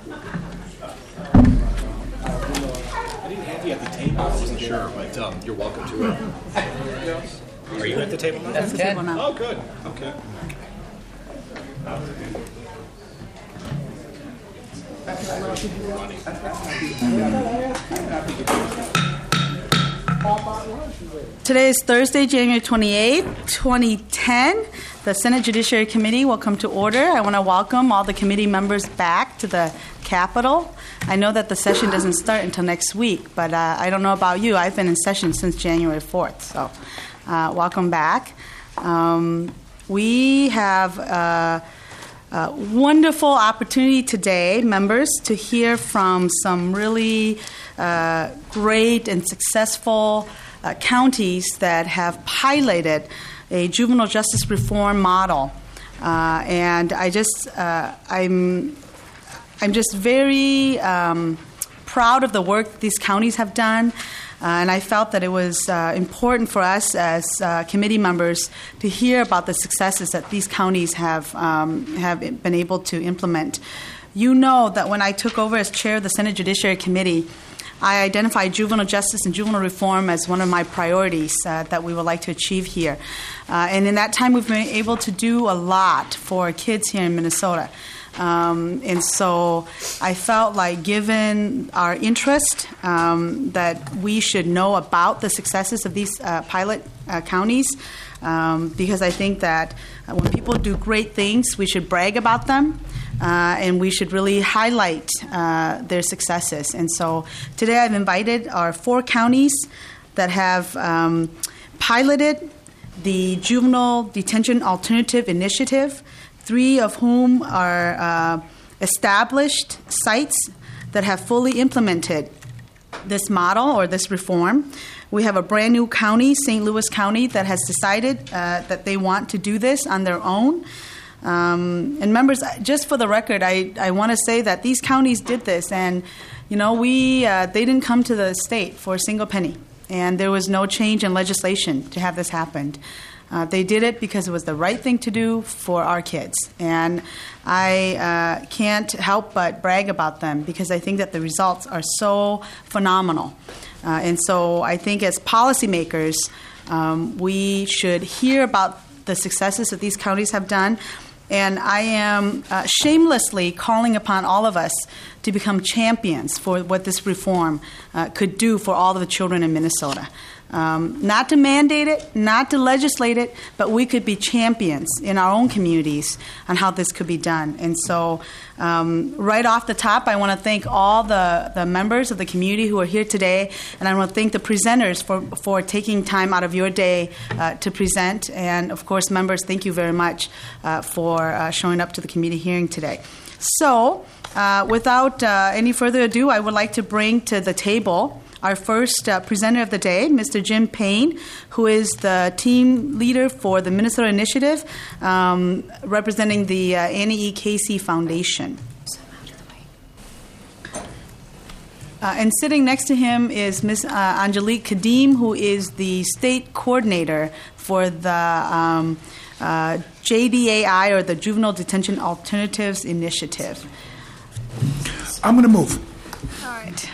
I didn't have you at the table. I wasn't sure, but you're welcome to it. Are you at the table now? That's the table now. Oh, good. Okay. Today is Thursday, January 28th, 2010. The Senate Judiciary Committee will come to order. I want to welcome all the committee members back to the Capitol. I know that the session doesn't start until next week, but I don't know about you. I've been in session since January 4th, so welcome back. We have a wonderful opportunity today, members, to hear from some really great and successful counties that have piloted a juvenile justice reform model, and I'm just very proud of the work these counties have done, and I felt that it was important for us as committee members to hear about the successes that these counties have been able to implement. You know that when I took over as chair of the Senate Judiciary Committee, I identified juvenile justice and juvenile reform as one of my priorities that we would like to achieve here. And in that time, we've been able to do a lot for kids here in Minnesota. And so I felt like, given our interest, that we should know about the successes of these pilot counties, because I think that when people do great things, we should brag about them. And we should really highlight their successes. And so today I've invited our 4 counties that have piloted the Juvenile Detention Alternative Initiative, 3 of whom are established sites that have fully implemented this model or this reform. We have a brand new county, St. Louis County, that has decided that they want to do this on their own. And members, just for the record, I want to say that these counties did this, and they didn't come to the state for a single penny, and there was no change in legislation to have this happen. They did it because it was the right thing to do for our kids, and I can't help but brag about them because I think that the results are so phenomenal. And so I think as policymakers, we should hear about the successes that these counties have done. And I am shamelessly calling upon all of us to become champions for what this reform could do for all of the children in Minnesota. Not to mandate it, not to legislate it, but we could be champions in our own communities on how this could be done. And so right off the top, I want to thank all the members of the community who are here today, and I want to thank the presenters for taking time out of your day to present. And, of course, members, thank you very much for showing up to the committee hearing today. So without any further ado, I would like to bring to the table our first presenter of the day, Mr. Jim Payne, who is the team leader for the Minnesota Initiative, representing the Annie E. Casey Foundation. And sitting next to him is Ms. Angelique Kadim, who is the state coordinator for the JDAI, or the Juvenile Detention Alternatives Initiative. I'm going to move. All right.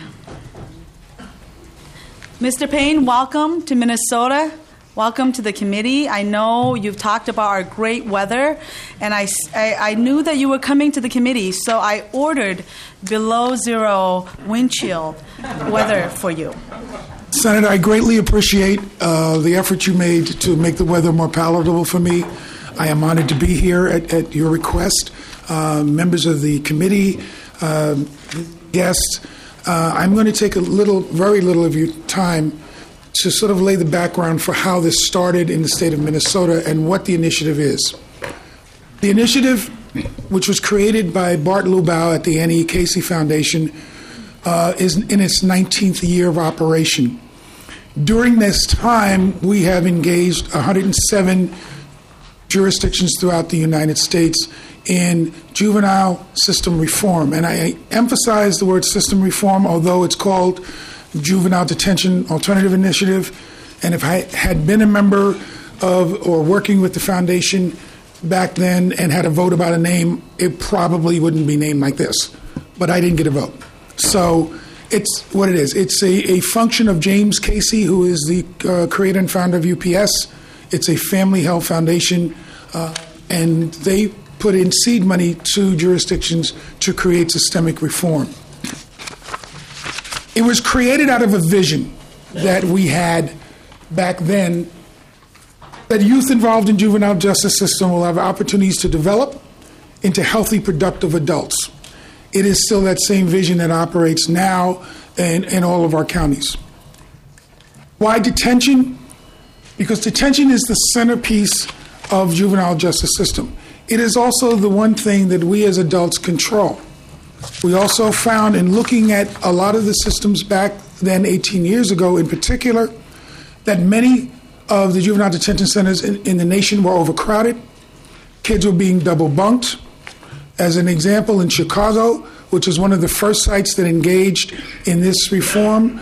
Mr. Payne, welcome to Minnesota. Welcome to the committee. I know you've talked about our great weather, and I knew that you were coming to the committee, so I ordered below zero wind chill weather for you. Senator, I greatly appreciate the effort you made to make the weather more palatable for me. I am honored to be here at your request. Members of the committee, guests, I'm going to take very little of your time to sort of lay the background for how this started in the state of Minnesota and what the initiative is. The initiative, which was created by Bart Lubow at the Annie E. Casey Foundation, is in its 19th year of operation. During this time, we have engaged 107 jurisdictions throughout the United States in juvenile system reform. And I emphasize the word system reform, although it's called Juvenile Detention Alternative Initiative. And if I had been a member of or working with the foundation back then and had a vote about a name, it probably wouldn't be named like this. but I didn't get a vote. So it's what it is. It's a function of James Casey, who is the creator and founder of UPS. It's a family health foundation, and they put in seed money to jurisdictions to create systemic reform. It was created out of a vision that we had back then, that youth involved in juvenile justice system will have opportunities to develop into healthy, productive adults. It is still that same vision that operates now in all of our counties. Why detention? Because detention is the centerpiece of juvenile justice system. It is also the one thing that we as adults control. We also found in looking at a lot of the systems back then, 18 years ago in particular, that many of the juvenile detention centers in the nation were overcrowded. Kids were being double bunked. As an example, in Chicago, which was one of the first sites that engaged in this reform,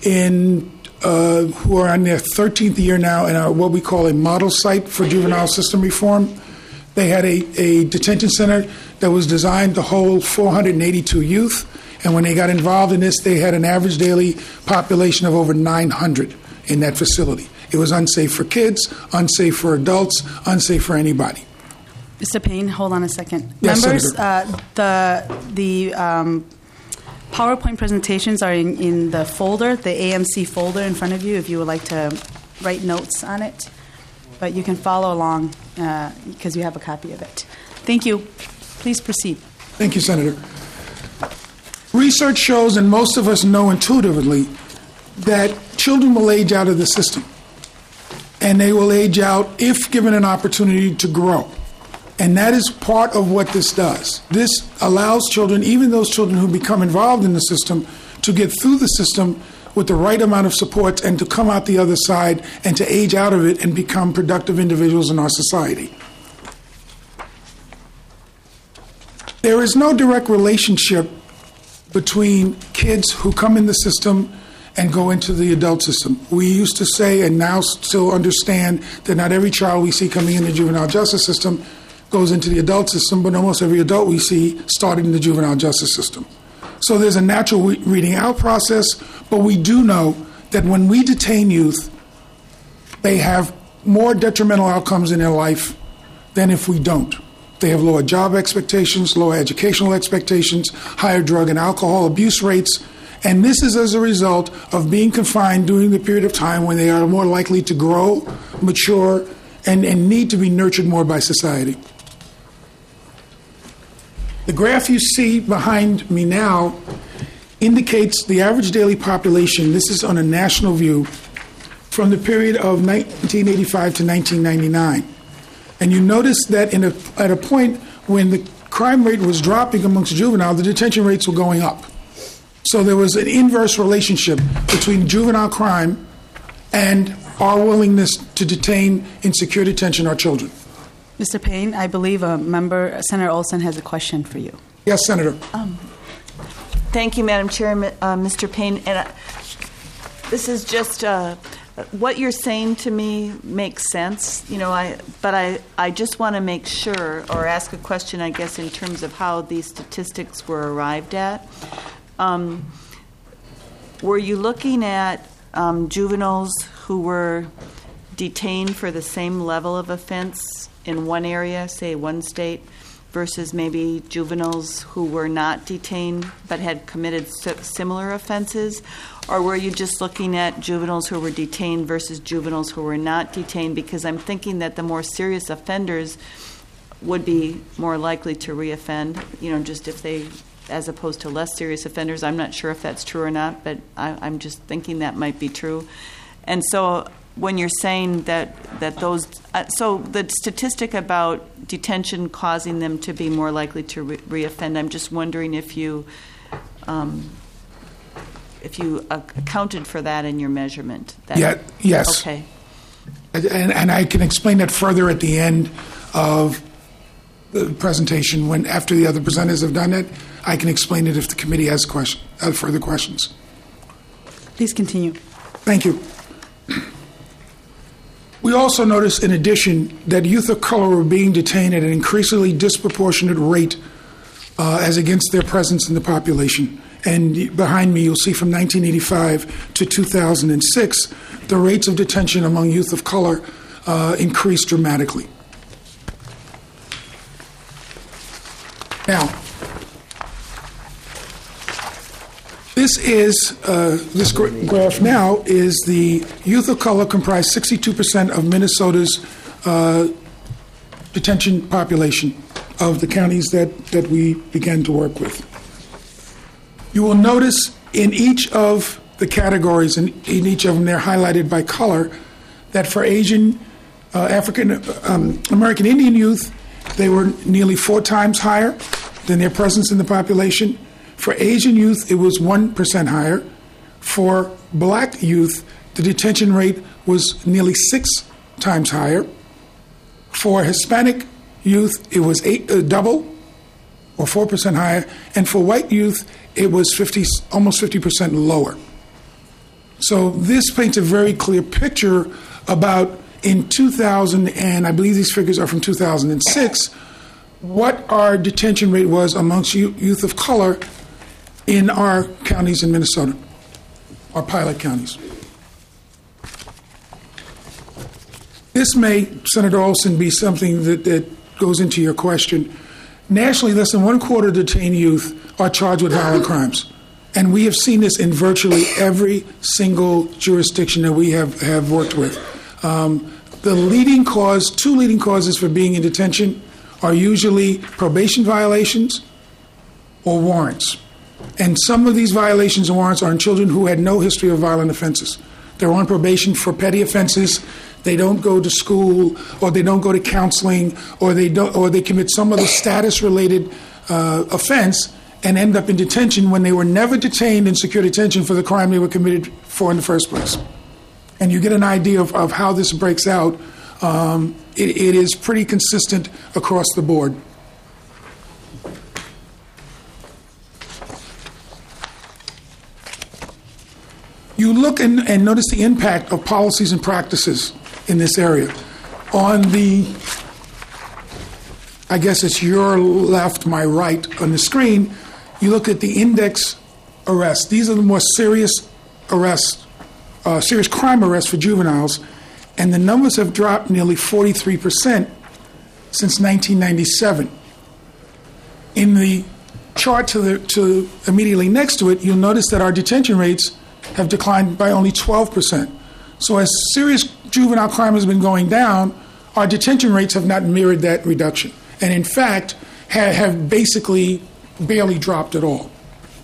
who are on their 13th year now in what we call a model site for juvenile system reform, they had a detention center that was designed to hold 482 youth. And when they got involved in this, they had an average daily population of over 900 in that facility. It was unsafe for kids, unsafe for adults, unsafe for anybody. Mr. Payne, hold on a second. Yes, Members, the PowerPoint presentations are in the folder, the AMC folder in front of you, if you would like to write notes on it. But you can follow along because you have a copy of it. Thank you. Please proceed. Thank you, Senator. Research shows, and most of us know intuitively, that children will age out of the system. And they will age out if given an opportunity to grow. And that is part of what this does. This allows children, even those children who become involved in the system, to get through the system with the right amount of support and to come out the other side and to age out of it and become productive individuals in our society. There is no direct relationship between kids who come in the system and go into the adult system. We used to say, and now still understand, that not every child we see coming in the juvenile justice system goes into the adult system, but almost every adult we see started in the juvenile justice system. So there's a natural weeding out process, but we do know that when we detain youth, they have more detrimental outcomes in their life than if we don't. They have lower job expectations, lower educational expectations, higher drug and alcohol abuse rates, and this is as a result of being confined during the period of time when they are more likely to grow, mature, and need to be nurtured more by society. The graph you see behind me now indicates the average daily population. This is on a national view from the period of 1985 to 1999. And you notice that at a point when the crime rate was dropping amongst juvenile, the detention rates were going up. So there was an inverse relationship between juvenile crime and our willingness to detain in secure detention our children. Mr. Payne, I believe a member, Senator Olson, has a question for you. Yes, Senator. Thank you, Madam Chair, Mr. Payne. And this is just what you're saying to me makes sense, but I just want to make sure, or ask a question, I guess, in terms of how these statistics were arrived at. Were you looking at juveniles who were detained for the same level of offense in one area, say one state, versus maybe juveniles who were not detained but had committed similar offenses? Or were you just looking at juveniles who were detained versus juveniles who were not detained? Because I'm thinking that the more serious offenders would be more likely to reoffend, just if they, as opposed to less serious offenders. I'm not sure if that's true or not, but I'm just thinking that might be true. And so when you're saying that those, so the statistic about detention causing them to be more likely to reoffend, I'm just wondering if you accounted for that in your measurement. Yes. Okay. And I can explain that further at the end of the presentation. After the other presenters have done it, I can explain it if the committee has further questions. Please continue. Thank you. We also noticed, in addition, that youth of color were being detained at an increasingly disproportionate rate as against their presence in the population. And behind me, you'll see from 1985 to 2006, the rates of detention among youth of color increased dramatically. Now, this graph now is the youth of color comprise 62% of Minnesota's detention population of the counties that we began to work with. You will notice in each of the categories, and in each of them they're highlighted by color, that for Asian, African American Indian youth, they were nearly 4 times higher than their presence in the population. For Asian youth, it was 1% higher. For black youth, the detention rate was nearly 6 times higher. For Hispanic youth, it was double, or 4% higher. And for white youth, it was almost 50% lower. So this paints a very clear picture about, in 2000, and I believe these figures are from 2006, what our detention rate was amongst youth of color in our counties in Minnesota, our pilot counties. This may, Senator Olson, be something that goes into your question. Nationally, less than 1/4 of detained youth are charged with violent crimes. And we have seen this in virtually every single jurisdiction that we have worked with. The leading cause, 2 leading causes for being in detention are usually probation violations or warrants. And some of these violations and warrants are in children who had no history of violent offenses. They're on probation for petty offenses. They don't go to school, or they don't go to counseling, or they commit some other status-related offense and end up in detention when they were never detained in secure detention for the crime they were committed for in the first place. And you get an idea of how this breaks out. It is pretty consistent across the board. You look and notice the impact of policies and practices in this area. On the, I guess it's your left, my right on the screen, you look at the index arrests. These are the more serious arrests, serious crime arrests for juveniles, and the numbers have dropped nearly 43% since 1997. In the chart to immediately next to it, you'll notice that our detention rates have declined by only 12%. So as serious juvenile crime has been going down, our detention rates have not mirrored that reduction, and in fact have basically barely dropped at all.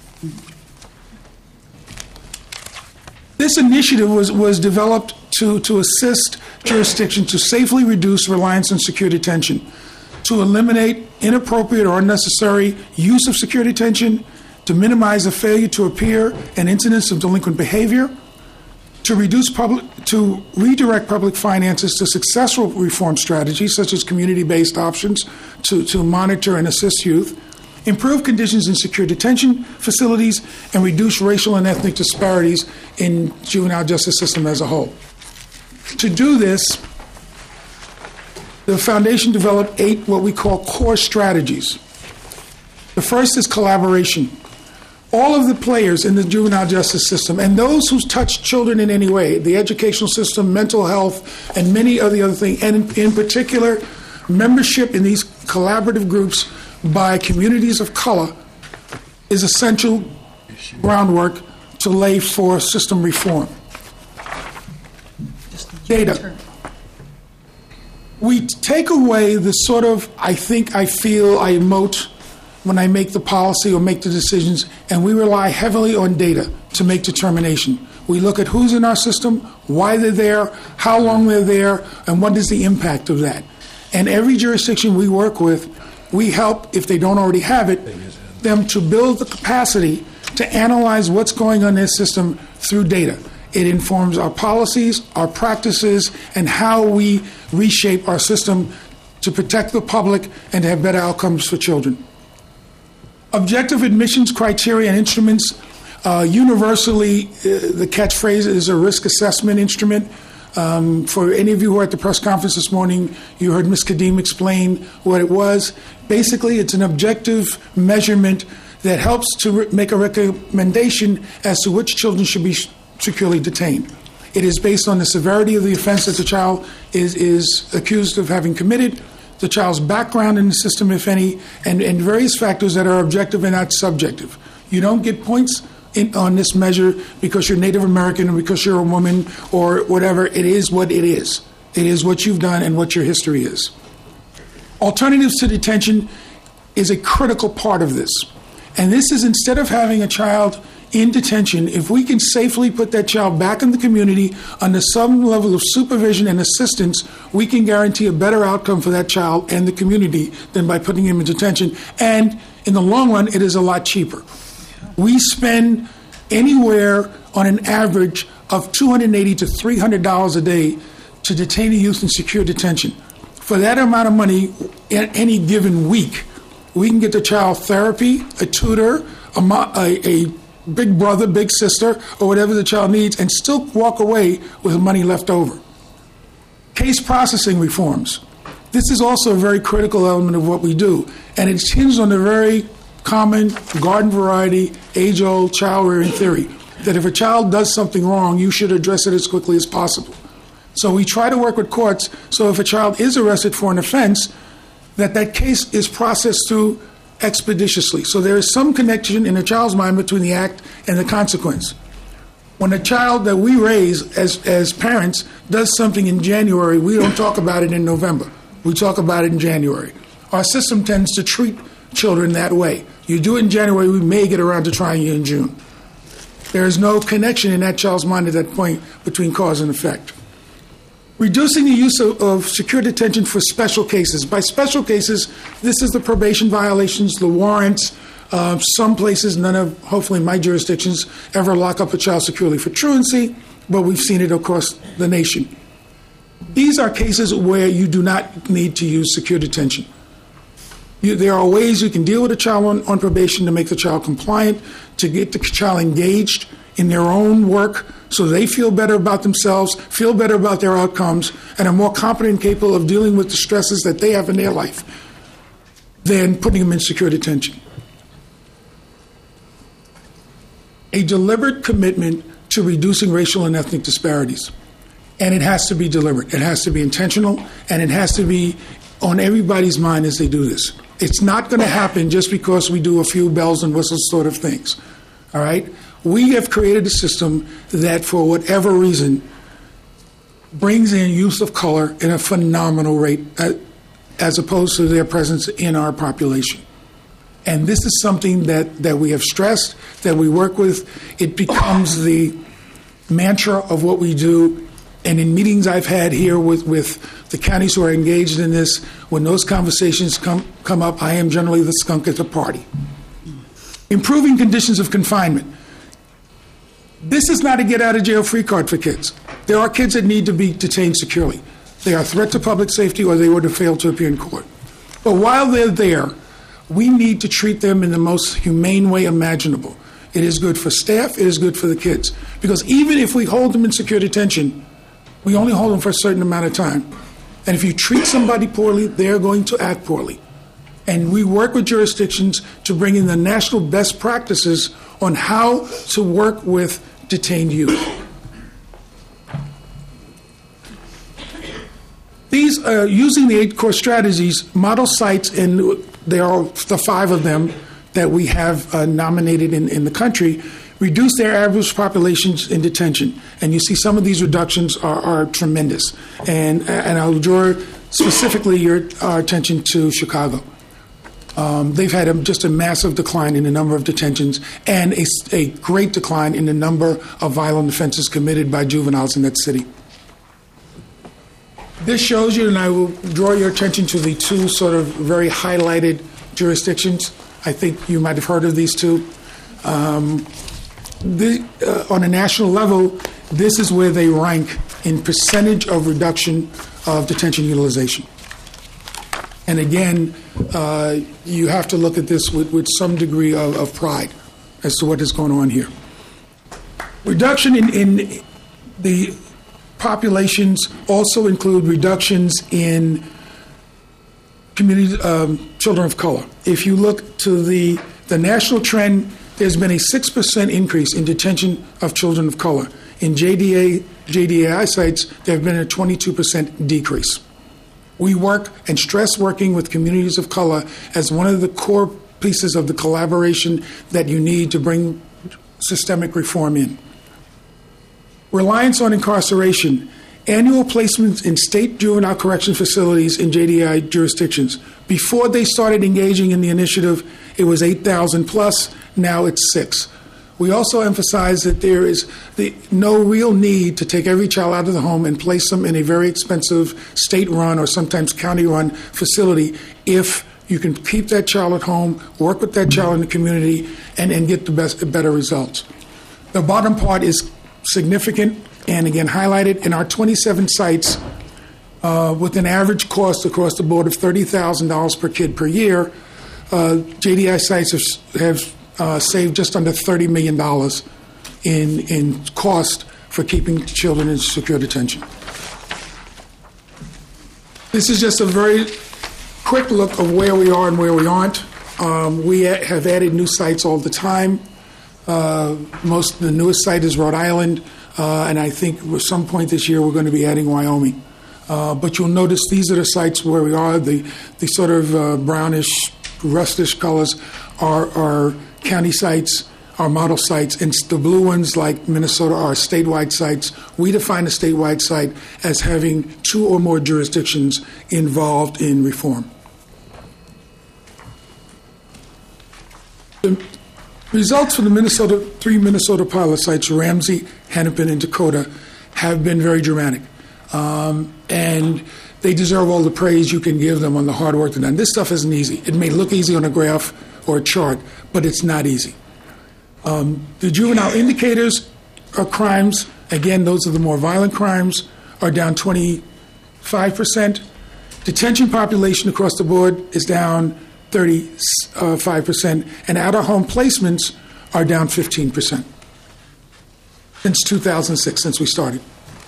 This initiative was developed to assist jurisdictions to safely reduce reliance on secure detention, to eliminate inappropriate or unnecessary use of secure detention, to minimize the failure to appear and incidents of delinquent behavior, to redirect public finances to successful reform strategies such as community-based options to monitor and assist youth, improve conditions in secure detention facilities, and reduce racial and ethnic disparities in juvenile justice system as a whole. To do this, the foundation developed 8 what we call core strategies. The first is collaboration. All of the players in the juvenile justice system, and those who touch children in any way, the educational system, mental health, and many of the other things, and in particular, membership in these collaborative groups by communities of color is essential groundwork to lay for system reform. Data. We take away the sort of I think, I feel, I emote when I make the policy or make the decisions, and we rely heavily on data to make determination. We look at who's in our system, why they're there, how long they're there, and what is the impact of that. And every jurisdiction we work with, we help, if they don't already have it, them to build the capacity to analyze what's going on in their system through data. It informs our policies, our practices, and how we reshape our system to protect the public and to have better outcomes for children. Objective admissions criteria and instruments. Universally, the catchphrase is a risk assessment instrument. For any of you who were at the press conference this morning, you heard Ms. Kadim explain what it was. Basically, it's an objective measurement that helps to make a recommendation as to which children should be securely detained. It is based on the severity of the offense that the child is accused of having committed, the child's background in the system, if any, and various factors that are objective and not subjective. You don't get points on this measure because you're Native American or because you're a woman or whatever. It is what it is. It is what you've done and what your history is. Alternatives to detention is a critical part of this. And this is, instead of having a child in detention, if we can safely put that child back in the community under some level of supervision and assistance, we can guarantee a better outcome for that child and the community than by putting him in detention. And in the long run, it is a lot cheaper. We spend anywhere on an average of $280 to $300 a day to detain a youth in secure detention. For that amount of money, in any given week, we can get the child therapy, a tutor, a big brother, big sister, or whatever the child needs, and still walk away with money left over. Case processing reforms. This is also a very critical element of what we do, and it's hinged on the very common garden variety, age-old child rearing theory that if a child does something wrong, you should address it as quickly as possible. So we try to work with courts so if a child is arrested for an offense, that case is processed through expeditiously. So there is some connection in a child's mind between the act and the consequence. When a child that we raise as parents does something in January, we don't talk about it in November. We talk about it in January. Our system tends to treat children that way. You do it in January, we may get around to trying you in June. There is no connection in that child's mind at that point between cause and effect. Reducing the use of secure detention for special cases. By special cases, this is the probation violations, the warrants. Some places, none of, hopefully, my jurisdictions ever lock up a child securely for truancy, but we've seen it across the nation. These are cases where you do not need to use secure detention. There are ways you can deal with a child on probation to make the child compliant, to get the child engaged in their own work so they feel better about themselves, feel better about their outcomes, and are more competent and capable of dealing with the stresses that they have in their life than putting them in secure detention. A deliberate commitment to reducing racial and ethnic disparities. And it has to be deliberate. It has to be intentional, and it has to be on everybody's mind as they do this. It's not going to happen just because we do a few bells and whistles sort of things. All right? We have created a system that, for whatever reason, brings in youth of color in a phenomenal rate as opposed to their presence in our population. And this is something that we have stressed, that we work with. It becomes the mantra of what we do. And in meetings I've had here with the counties who are engaged in this, when those conversations come up, I am generally the skunk at the party. Improving conditions of confinement. This is not a get-out-of-jail-free card for kids. There are kids that need to be detained securely. They are a threat to public safety or they would have failed to appear in court. But while they're there, we need to treat them in the most humane way imaginable. It is good for staff, it is good for the kids. Because even if we hold them in secure detention, we only hold them for a certain amount of time. And if you treat somebody poorly, they're going to act poorly. And we work with jurisdictions to bring in the national best practices on how to work with detained youth. These are using the 8 core strategies, model sites, and there are the 5 of them that we have nominated in the country, reduce their average populations in detention. And you see some of these reductions are tremendous. And I'll draw specifically our attention to Chicago. They've had just a massive decline in the number of detentions and a great decline in the number of violent offenses committed by juveniles in that city. This shows you, and I will draw your attention to the 2 sort of very highlighted jurisdictions. I think you might have heard of these 2. On a national level, this is where they rank in percentage of reduction of detention utilization. And again, you have to look at this with some degree of pride as to what is going on here. Reduction in the populations also include reductions in community children of color. If you look to the national trend, there's been a 6% increase in detention of children of color. In JDAI sites, there have been a 22% decrease. We work and stress working with communities of color as one of the core pieces of the collaboration that you need to bring systemic reform in. Reliance on incarceration. Annual placements in state juvenile correction facilities in JDI jurisdictions. Before they started engaging in the initiative, it was 8,000 plus. Now it's 6. We also emphasize that there is no real need to take every child out of the home and place them in a very expensive state-run or sometimes county-run facility if you can keep that child at home, work with that child in the community, and get better results. The bottom part is significant and again highlighted in our 27 sites with an average cost across the board of $30,000 per kid per year. JDI sites have saved just under $30 million in cost for keeping children in secure detention. This is just a very quick look of where we are and where we aren't. We have added new sites all the time. The newest site is Rhode Island, and I think at some point this year we're going to be adding Wyoming. But you'll notice these are the sites where we are. The sort of brownish, rustish colors are county sites, are model sites, and the blue ones like Minnesota are statewide sites. We define a statewide site as having 2 or more jurisdictions involved in reform. The results for the 3 Minnesota pilot sites, Ramsey, Hennepin, and Dakota, have been very dramatic. And they deserve all the praise you can give them on the hard work they've done. This stuff isn't easy. It may look easy on a graph or a chart, but it's not easy. The juvenile indicators of crimes, again, those are the more violent crimes, are down 25%. Detention population across the board is down 35%, and out-of-home placements are down 15% since 2006, since we started.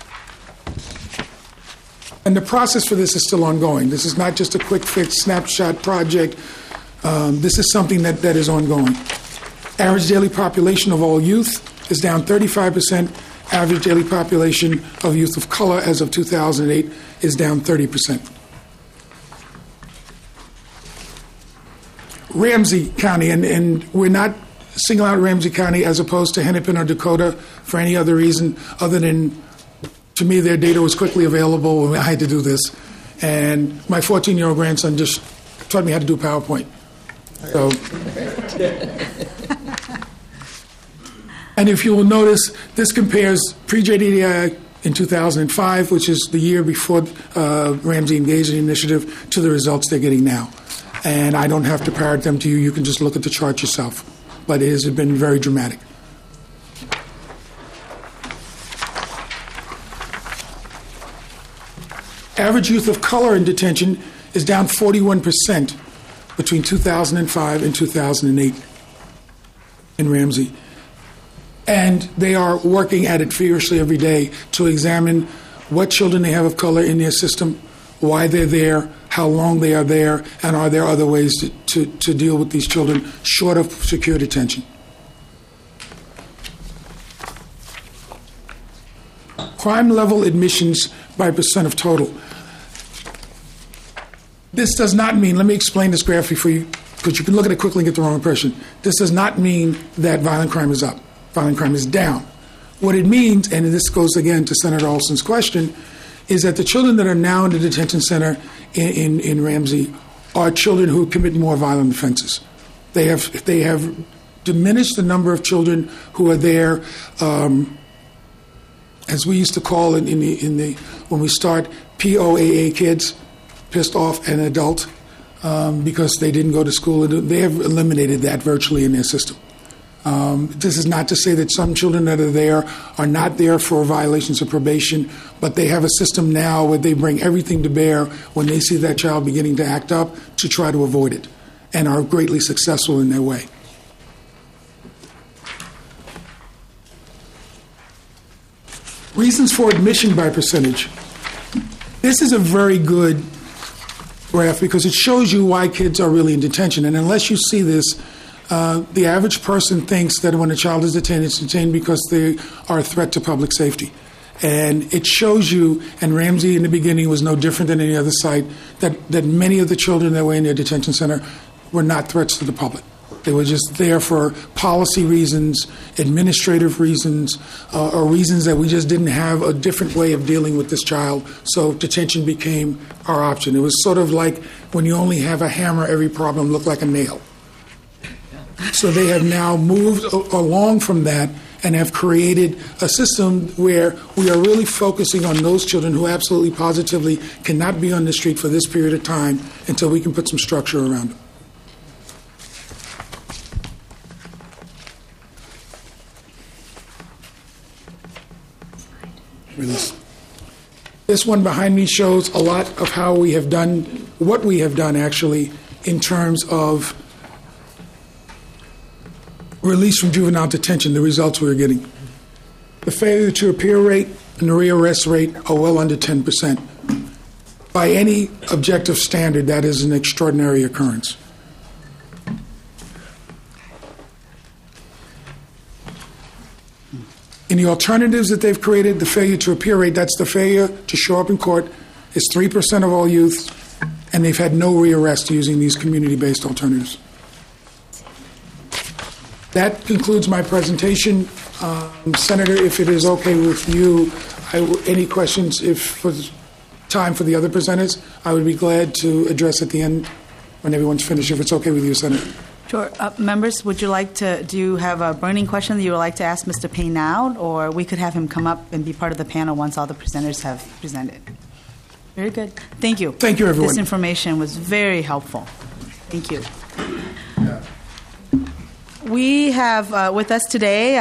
And the process for this is still ongoing. This is not just a quick fix, snapshot project. This is something that is ongoing. Average daily population of all youth is down 35%. Average daily population of youth of color as of 2008 is down 30%. Ramsey County, and we're not singling out Ramsey County as opposed to Hennepin or Dakota for any other reason other than, to me, their data was quickly available and I had to do this. And my 14-year-old grandson just taught me how to do PowerPoint. So, and if you will notice, this compares pre-JDI in 2005, which is the year before Ramsey engaged in the initiative, to the results they're getting now. And I don't have to parrot them to you. You can just look at the chart yourself. But it has been very dramatic. Average youth of color in detention is down 41% between 2005 and 2008 in Ramsey. And they are working at it furiously every day to examine what children they have of color in their system, why they're there, how long they are there, and are there other ways to deal with these children short of secure detention. Crime level admissions by percent of total. This does not mean, let me explain this graph for you, because you can look at it quickly and get the wrong impression. This does not mean that violent crime is up. Violent crime is down. What it means, and this goes again to Senator Olson's question, is that the children that are now in the detention center in Ramsey are children who commit more violent offenses. They have diminished the number of children who are there, as we used to call it when we start, POAA kids, pissed off an adult, because they didn't go to school. They have eliminated that virtually in their system. This is not to say that some children that are there are not there for violations of probation, but they have a system now where they bring everything to bear when they see that child beginning to act up to try to avoid it, and are greatly successful in their way. Reasons for admission by percentage. This is a very good graph because it shows you why kids are really in detention. And unless you see this, the average person thinks that when a child is detained, it's detained because they are a threat to public safety. And it shows you, and Ramsey in the beginning was no different than any other site, that many of the children that were in their detention center were not threats to the public. They were just there for policy reasons, administrative reasons, or reasons that we just didn't have a different way of dealing with this child, so detention became our option. It was sort of like when you only have a hammer, every problem looked like a nail. So they have now moved along from that and have created a system where we are really focusing on those children who absolutely positively cannot be on the street for this period of time until we can put some structure around them. This one behind me shows a lot of how we have done, what we have done actually, in terms of release from juvenile detention, the results we are getting. The failure to appear rate and the rearrest rate are well under 10%. By any objective standard, that is an extraordinary occurrence. In the alternatives that they've created, the failure to appear rate, that's the failure to show up in court, is 3% of all youth, and they've had no rearrest using these community-based alternatives. That concludes my presentation. Senator, if it is okay with you, any questions, if for time for the other presenters, I would be glad to address at the end when everyone's finished, if it's okay with you, Senator. Sure. Members, would you like to, do you have a burning question that you would like to ask Mr. Payne now, or we could have him come up and be part of the panel once all the presenters have presented? Very good. Thank you. Thank you, everyone. This information was very helpful. Thank you. We have with us today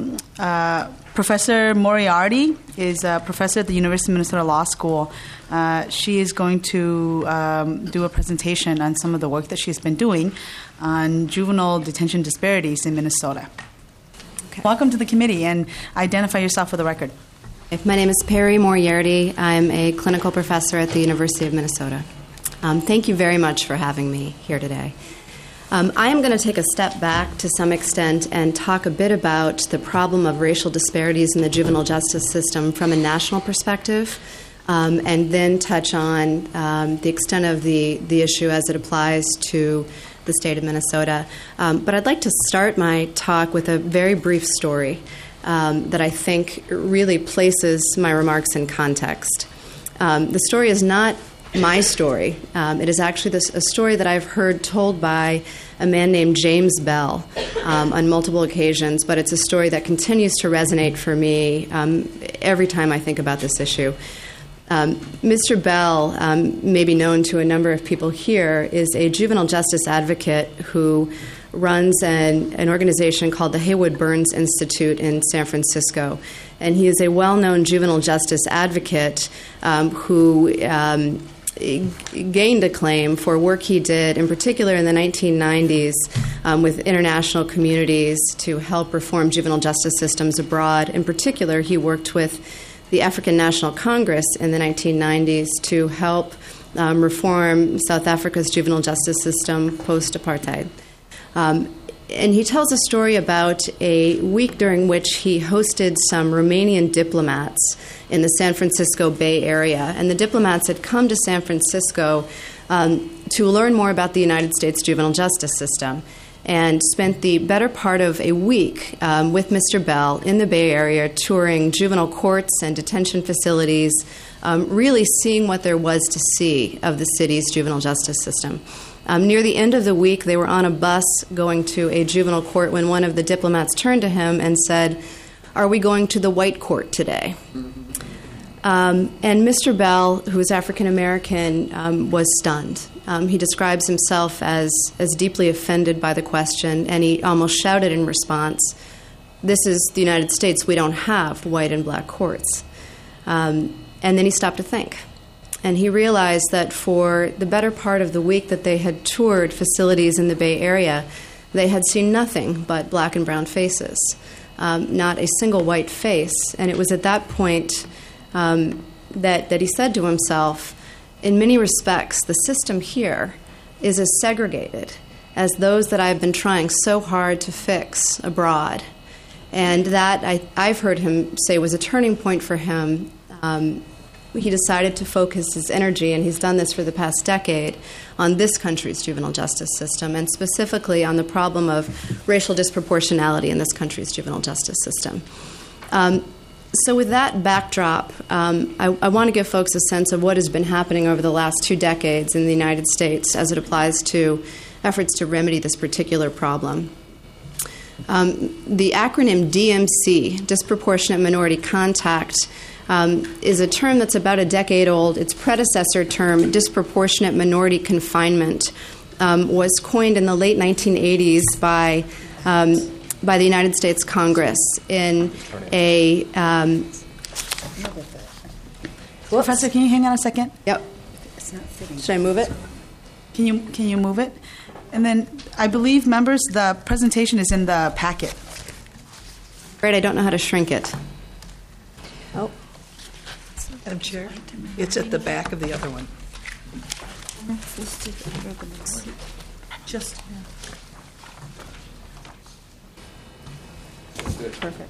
Professor Moriarty is a professor at the University of Minnesota Law School. She is going to do a presentation on some of the work that she's been doing on juvenile detention disparities in Minnesota. Okay. Welcome to the committee, and identify yourself for the record. My name is Perry Moriarty. I'm a clinical professor at the University of Minnesota. Thank you very much for having me here today. I am going to take a step back to some extent and talk a bit about the problem of racial disparities in the juvenile justice system from a national perspective, and then touch on the extent of the issue as it applies to the state of Minnesota. But I'd like to start my talk with a very brief story that I think really places my remarks in context. The story is not my story. It is actually a story that I've heard told by a man named James Bell on multiple occasions, but it's a story that continues to resonate for me every time I think about this issue. Mr. Bell, maybe known to a number of people here, is a juvenile justice advocate who runs an organization called the Haywood Burns Institute in San Francisco. And he is a well-known juvenile justice advocate who gained acclaim for work he did, in particular in the 1990s, with international communities to help reform juvenile justice systems abroad. In particular, he worked with the African National Congress in the 1990s to help reform South Africa's juvenile justice system post-apartheid. And he tells a story about a week during which he hosted some Romanian diplomats in the San Francisco Bay Area. And the diplomats had come to San Francisco to learn more about the United States juvenile justice system, and spent the better part of a week with Mr. Bell in the Bay Area touring juvenile courts and detention facilities, really seeing what there was to see of the city's juvenile justice system. Near the end of the week, they were on a bus going to a juvenile court when one of the diplomats turned to him and said, "Are we going to the white court today?" And Mr. Bell, who is African American, was stunned. He describes himself as deeply offended by the question, and he almost shouted in response, "This is the United States. We don't have white and black courts." And then he stopped to think. And he realized that for the better part of the week that they had toured facilities in the Bay Area, they had seen nothing but black and brown faces. not a single white face. And it was at that point that he said to himself, in many respects, the system here is as segregated as those that I've been trying so hard to fix abroad. And that, I've heard him say, was a turning point for him. He decided to focus his energy, and he's done this for the past decade, on this country's juvenile justice system, and specifically on the problem of racial disproportionality in this country's juvenile justice system. So with that backdrop, I want to give folks a sense of what has been happening over the last 2 decades in the United States as it applies to efforts to remedy this particular problem. The acronym DMC, Disproportionate Minority Contact, is a term that's about a decade old. Its predecessor term, Disproportionate Minority Confinement, was coined in the late 1980s by the United States Congress in a... Professor, can you hang on a second? Yep. Should I move it? Can you move it? And then I believe, members, the presentation is in the packet. Right, I don't know how to shrink it. Oh. Madam Chair, it's at the back of the other one. Just... Perfect.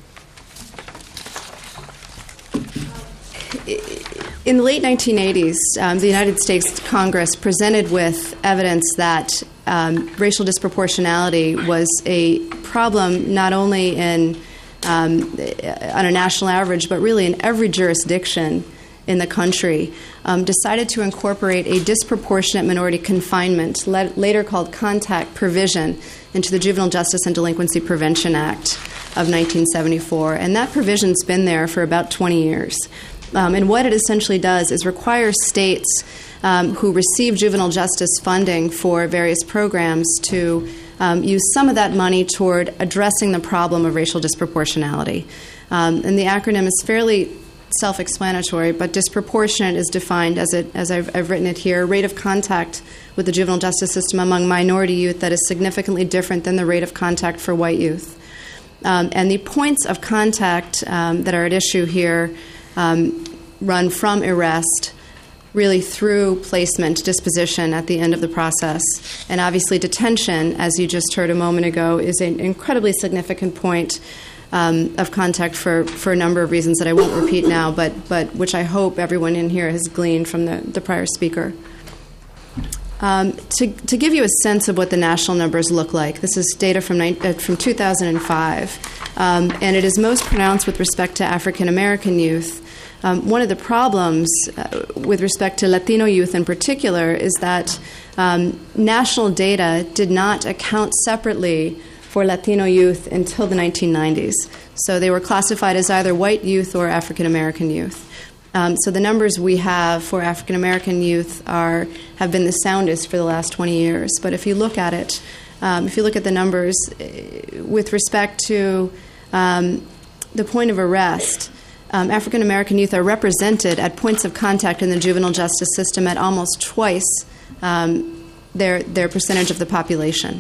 In the late 1980s, the United States Congress presented with evidence that racial disproportionality was a problem not only on a national average, but really in every jurisdiction in the country, decided to incorporate a disproportionate minority confinement, later called contact provision, into the Juvenile Justice and Delinquency Prevention Act of 1974. And that provision's been there for about 20 years. And what it essentially does is require states who receive juvenile justice funding for various programs to use some of that money toward addressing the problem of racial disproportionality. And the acronym is fairly self-explanatory, but disproportionate is defined as I've written it here, rate of contact with the juvenile justice system among minority youth that is significantly different than the rate of contact for white youth. And the points of contact that are at issue here run from arrest really through placement, disposition at the end of the process. And obviously detention, as you just heard a moment ago, is an incredibly significant point of contact for a number of reasons that I won't repeat now, but which I hope everyone in here has gleaned from the prior speaker. To give you a sense of what the national numbers look like, this is data from 2005, and it is most pronounced with respect to African American youth. One of the problems with respect to Latino youth in particular is that national data did not account separately for Latino youth until the 1990s. So they were classified as either white youth or African American youth. So the numbers we have for African American youth have been the soundest for the last 20 years. But if you look at it, if you look at the numbers with respect to the point of arrest, African American youth are represented at points of contact in the juvenile justice system at almost twice their percentage of the population.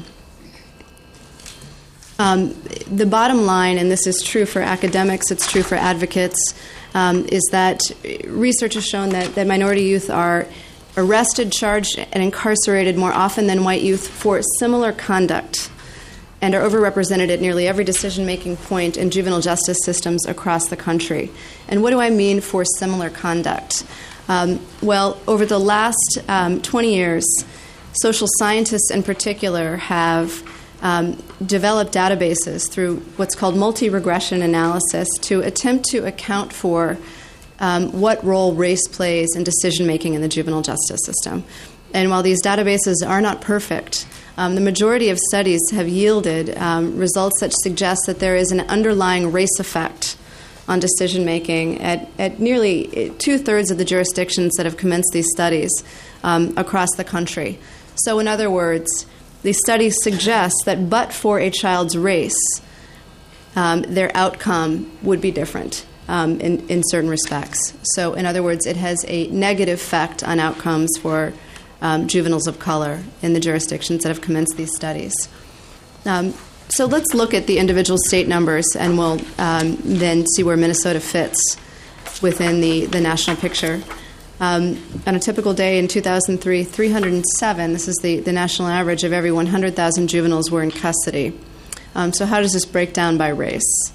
The bottom line, and this is true for academics, it's true for advocates, is that research has shown that minority youth are arrested, charged, and incarcerated more often than white youth for similar conduct and are overrepresented at nearly every decision-making point in juvenile justice systems across the country. And what do I mean for similar conduct? Well, over the last 20 years, social scientists in particular have developed databases through what's called multi-regression analysis to attempt to account for what role race plays in decision-making in the juvenile justice system. And while these databases are not perfect, the majority of studies have yielded results that suggest that there is an underlying race effect on decision-making at nearly 2/3 of the jurisdictions that have commenced these studies across the country. So in other words, these studies suggest that but for a child's race, their outcome would be different in certain respects. So in other words, it has a negative effect on outcomes for juveniles of color in the jurisdictions that have commenced these studies. So let's look at the individual state numbers, and we'll then see where Minnesota fits within the national picture. On a typical day in 2003, 307, this is the national average, of every 100,000 juveniles were in custody. So how does this break down by race?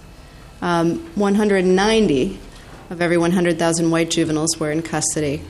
190 of every 100,000 white juveniles were in custody,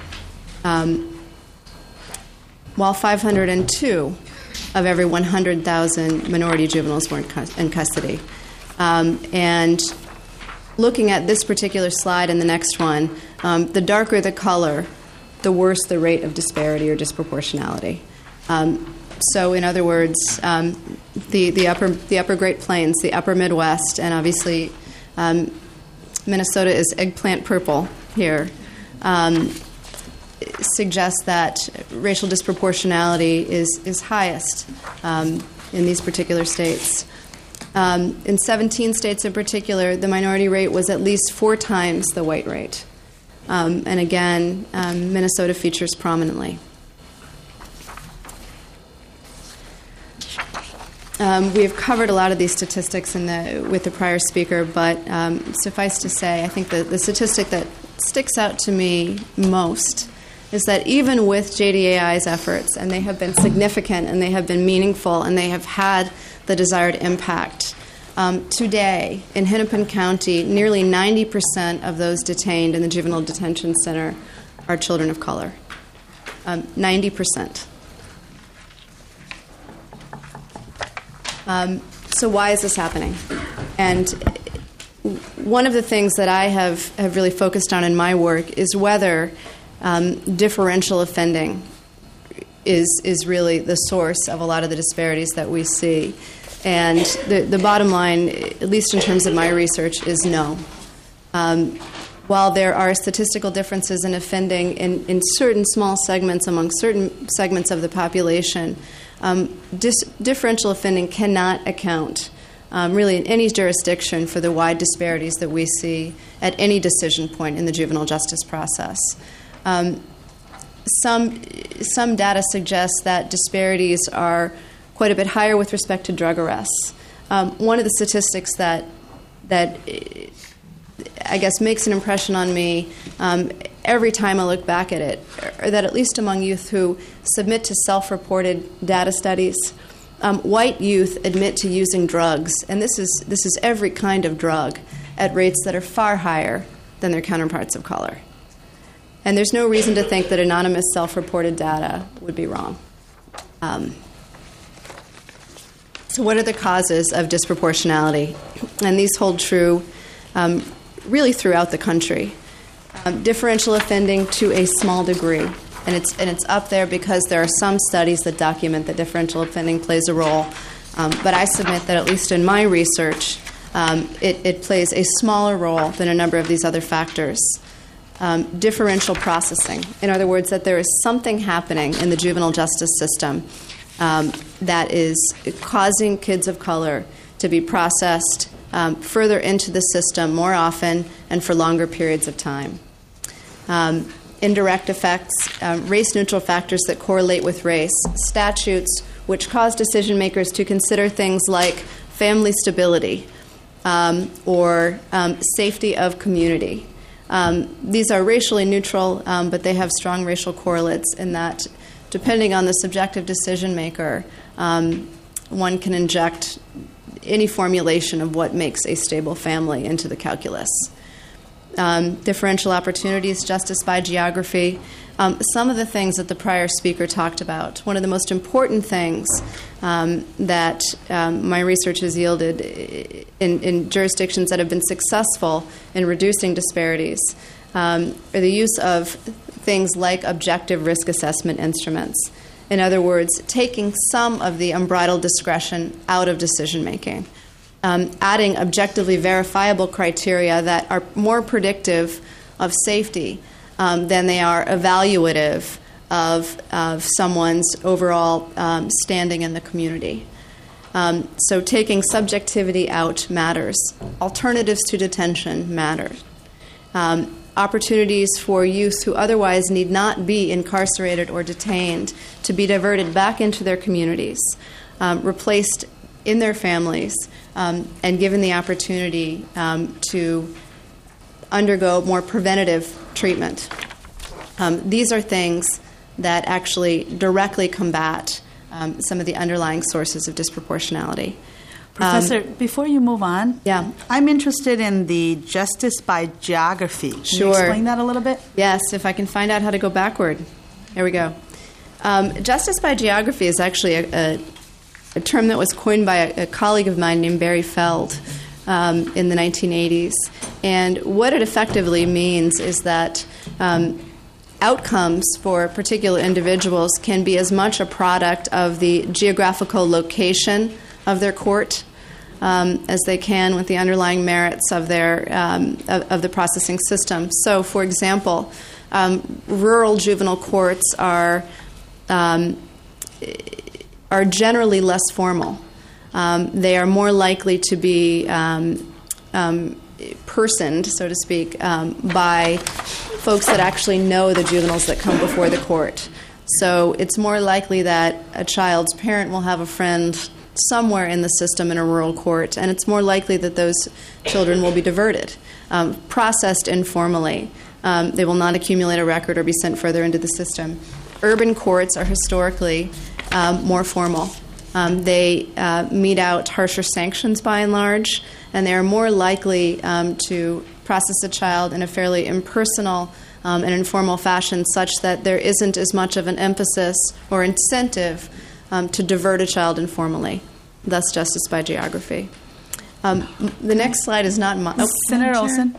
while 502 of every 100,000 minority juveniles were in custody. And looking at this particular slide and the next one, the darker the color, the worse the rate of disparity or disproportionality. So, in other words, the upper Great Plains, the upper Midwest, and obviously Minnesota is eggplant purple here, suggests that racial disproportionality is highest in these particular states. In 17 states in particular, the minority rate was at least 4 times the white rate. And again, Minnesota features prominently. We have covered a lot of these statistics with the prior speaker, but suffice to say, I think the statistic that sticks out to me most is that even with JDAI's efforts, and they have been significant and they have been meaningful and they have had the desired impact, today in Hennepin County, nearly 90% of those detained in the Juvenile Detention Center are children of color. 90%. So why is this happening? And one of the things that I have really focused on in my work is whether differential offending is really the source of a lot of the disparities that we see. And the bottom line, at least in terms of my research, is no. While there are statistical differences in offending in certain small segments among certain segments of the population, differential offending cannot account really in any jurisdiction for the wide disparities that we see at any decision point in the juvenile justice process. Some data suggests that disparities are quite a bit higher with respect to drug arrests. One of the statistics that I guess makes an impression on me every time I look back at it, are that at least among youth who submit to self-reported data studies, white youth admit to using drugs, and this is every kind of drug, at rates that are far higher than their counterparts of color. And there's no reason to think that anonymous self-reported data would be wrong. So what are the causes of disproportionality? And these hold true really throughout the country. Differential offending to a small degree. And it's up there because there are some studies that document that differential offending plays a role. But I submit that at least in my research, it plays a smaller role than a number of these other factors. Differential processing. In other words, that there is something happening in the juvenile justice system that is causing kids of color to be processed further into the system more often and for longer periods of time. Indirect effects, race-neutral factors that correlate with race, statutes which cause decision makers to consider things like family stability or safety of community. These are racially neutral, but they have strong racial correlates in that, depending on the subjective decision maker, one can inject any formulation of what makes a stable family into the calculus. Differential opportunities, justice by geography. Some of the things that the prior speaker talked about. One of the most important things that my research has yielded in jurisdictions that have been successful in reducing disparities are the use of things like objective risk assessment instruments. In other words, taking some of the unbridled discretion out of decision making. Adding objectively verifiable criteria that are more predictive of safety than they are evaluative of someone's overall standing in the community. So taking subjectivity out matters. Alternatives to detention matter. Opportunities for youth who otherwise need not be incarcerated or detained to be diverted back into their communities, replaced in their families and given the opportunity to undergo more preventative treatment. These are things that actually directly combat some of the underlying sources of disproportionality. Professor, before you move on, Yeah. I'm interested in the justice by geography. Can you Sure. explain that a little bit? Yes, if I can find out how to go backward. There we go. Justice by geography is actually a term that was coined by a colleague of mine named Barry Feld in the 1980s. And what it effectively means is that outcomes for particular individuals can be as much a product of the geographical location of their court as they can with the underlying merits of their of the processing system. So, for example, rural juvenile courts are generally less formal. They are more likely to be personed, so to speak, by folks that actually know the juveniles that come before the court. So it's more likely that a child's parent will have a friend somewhere in the system in a rural court, and it's more likely that those children will be diverted, processed informally. They will not accumulate a record or be sent further into the system. Urban courts are historically more formal. They mete out harsher sanctions by and large, and they are more likely to process a child in a fairly impersonal and informal fashion, such that there isn't as much of an emphasis or incentive to divert a child informally, thus justice by geography. The next slide is not my... Senator Olson?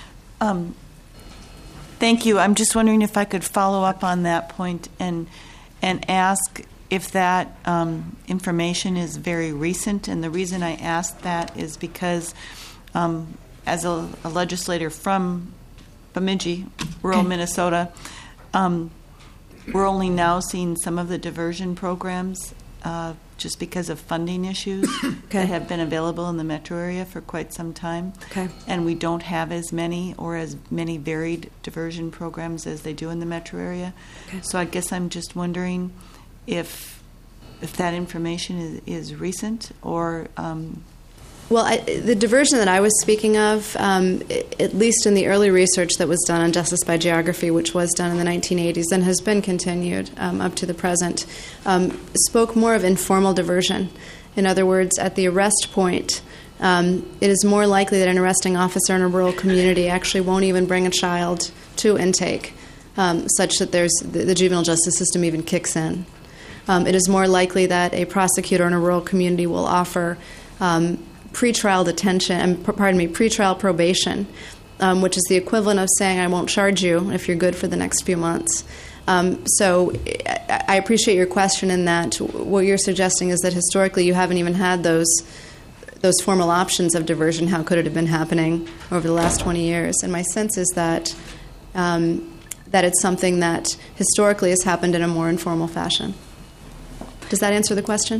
Thank you. I'm just wondering if I could follow up on that point and ask if that information is very recent. And the reason I ask that is because as a legislator from Bemidji, rural Minnesota, we're only now seeing some of the diversion programs just because of funding issues that have been available in the metro area for quite some time. Okay. And we don't have as many or as many varied diversion programs as they do in the metro area. Okay. So I guess I'm just wondering if that information is recent or... Well, the diversion that I was speaking of, at least in the early research that was done on justice by geography, which was done in the 1980s and has been continued up to the present, spoke more of informal diversion. In other words, at the arrest point, it is more likely that an arresting officer in a rural community actually won't even bring a child to intake, such that the juvenile justice system even kicks in. It is more likely that a prosecutor in a rural community will offer pretrial detention, pretrial probation, which is the equivalent of saying, I won't charge you if you're good for the next few months. So I appreciate your question in that what you're suggesting is that historically you haven't even had those formal options of diversion. How could it have been happening over the last 20 years? And my sense is that it's something that historically has happened in a more informal fashion. Does that answer the question?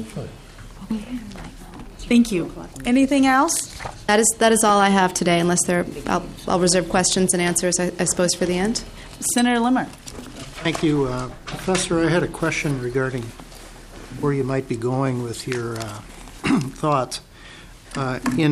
Thank you. Anything else? That is all I have today, unless I'll reserve questions and answers, I suppose, for the end. Senator Limmer. Thank you. Professor, I had a question regarding where you might be going with your thoughts. In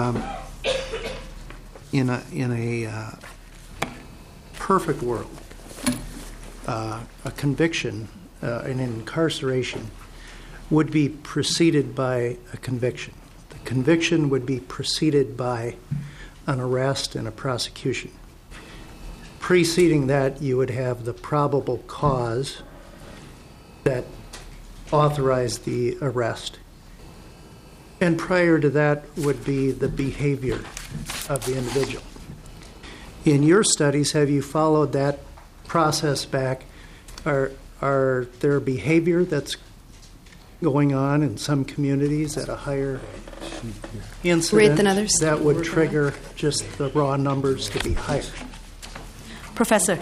a perfect world, a conviction, an incarceration, would be preceded by a conviction. The conviction would be preceded by an arrest and a prosecution. Preceding that, you would have the probable cause that authorized the arrest. And prior to that would be the behavior of the individual. In your studies, have you followed that process back? Are there behavior that's going on in some communities at a higher incident Rate than others? that would trigger just the raw numbers to be higher? Professor.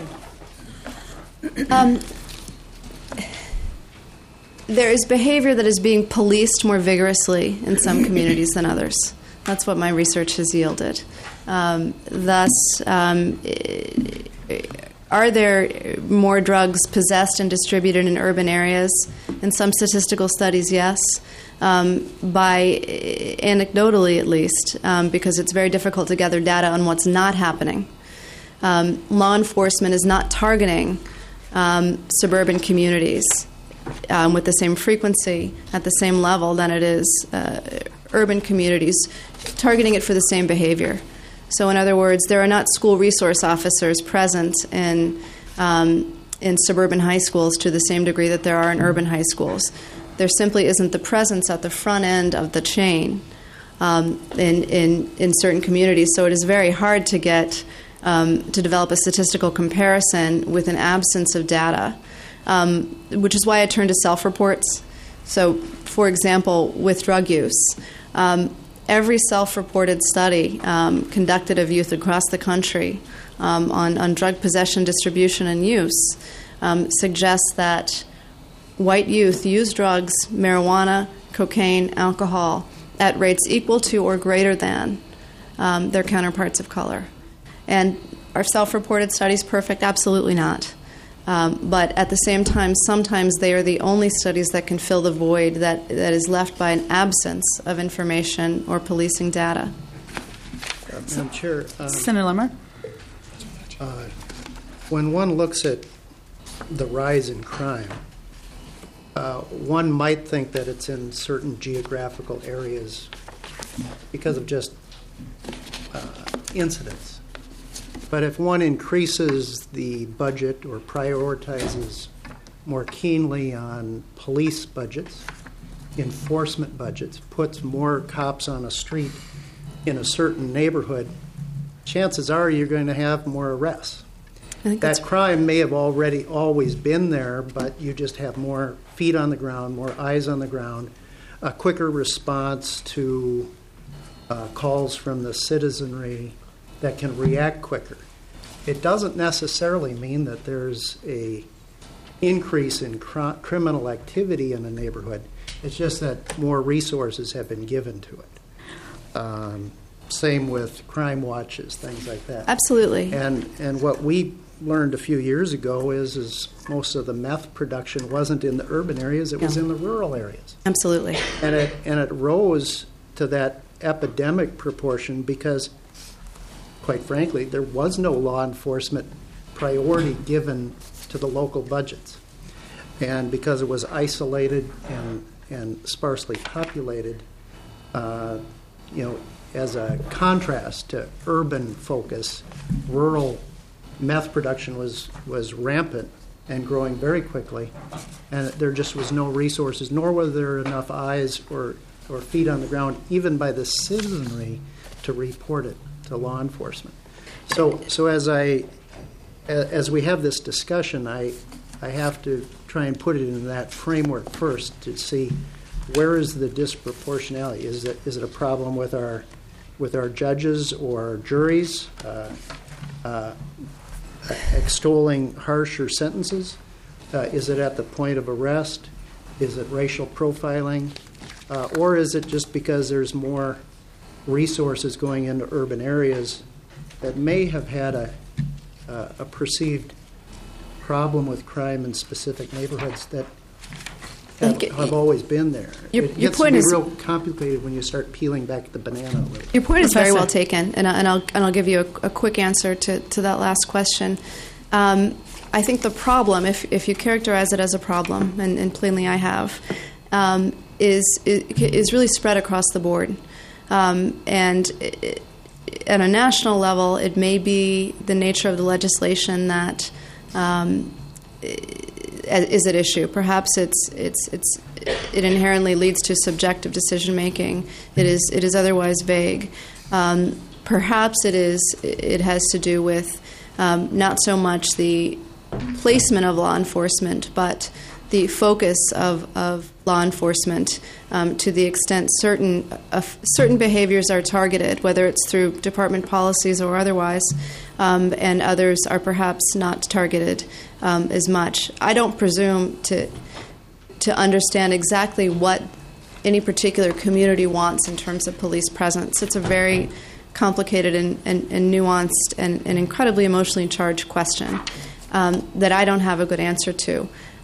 There is behavior that is being policed more vigorously in some communities than others. That's what my research has yielded. Thus, are there more drugs possessed and distributed in urban areas? In some statistical studies, yes, by anecdotally at least, because it's very difficult to gather data on what's not happening. Law enforcement is not targeting suburban communities with the same frequency at the same level than it is urban communities, targeting it for the same behavior. So in other words, there are not school resource officers present in suburban high schools to the same degree that there are in urban high schools. There simply isn't the presence at the front end of the chain in certain communities. So it is very hard to get to develop a statistical comparison with an absence of data, which is why I turn to self-reports. So, for example, with drug use, every self-reported study conducted of youth across the country on drug possession, distribution, and use suggests that white youth use drugs, marijuana, cocaine, alcohol, at rates equal to or greater than their counterparts of color. And are self-reported studies perfect? Absolutely not. But at the same time, sometimes they are the only studies that can fill the void that is left by an absence of information or policing data. Madam Chair, Senator Lemmer? when one looks at the rise in crime, one might think that it's in certain geographical areas because of just incidents. But if one increases the budget or prioritizes more keenly on police budgets, enforcement budgets, puts more cops on a street in a certain neighborhood, chances are you're going to have more arrests. That crime may have always been there, but you just have more feet on the ground, more eyes on the ground, a quicker response to calls from the citizenry that can react quicker. It doesn't necessarily mean that there's a increase in criminal activity in a neighborhood. It's just that more resources have been given to it. Same with crime watches, things like that. Absolutely. And what we learned a few years ago is most of the meth production wasn't in the urban areas, it was in the rural areas. Absolutely. And it rose to that epidemic proportion because, quite frankly, there was no law enforcement priority given to the local budgets. And because it was isolated and sparsely populated, as a contrast to urban focus, rural meth production was rampant and growing very quickly, and there just was no resources, nor were there enough eyes or feet on the ground, even by the citizenry, to report it to law enforcement. So as we have this discussion, I have to try and put it in that framework first to see where is the disproportionality. Is it a problem with our judges or juries extolling harsher sentences? Is it at the point of arrest? Is it racial profiling? Or is it just because there's more resources going into urban areas that may have had a perceived problem with crime in specific neighborhoods that have always been there? It gets to be real complicated when you start peeling back the banana a little. Your point is very well taken, and I'll give you a quick answer to that last question. I think the problem, if you characterize it as a problem, and plainly I have, is really spread across the board. And at a national level, it may be the nature of the legislation that is at issue. Perhaps it inherently leads to subjective decision making. It is otherwise vague. Perhaps it has to do with not so much the placement of law enforcement, but the focus of law enforcement to the extent certain behaviors are targeted, whether it's through department policies or otherwise, and others are perhaps not targeted as much. I don't presume to understand exactly what any particular community wants in terms of police presence. It's a very complicated and nuanced and incredibly emotionally charged question that I don't have a good answer to.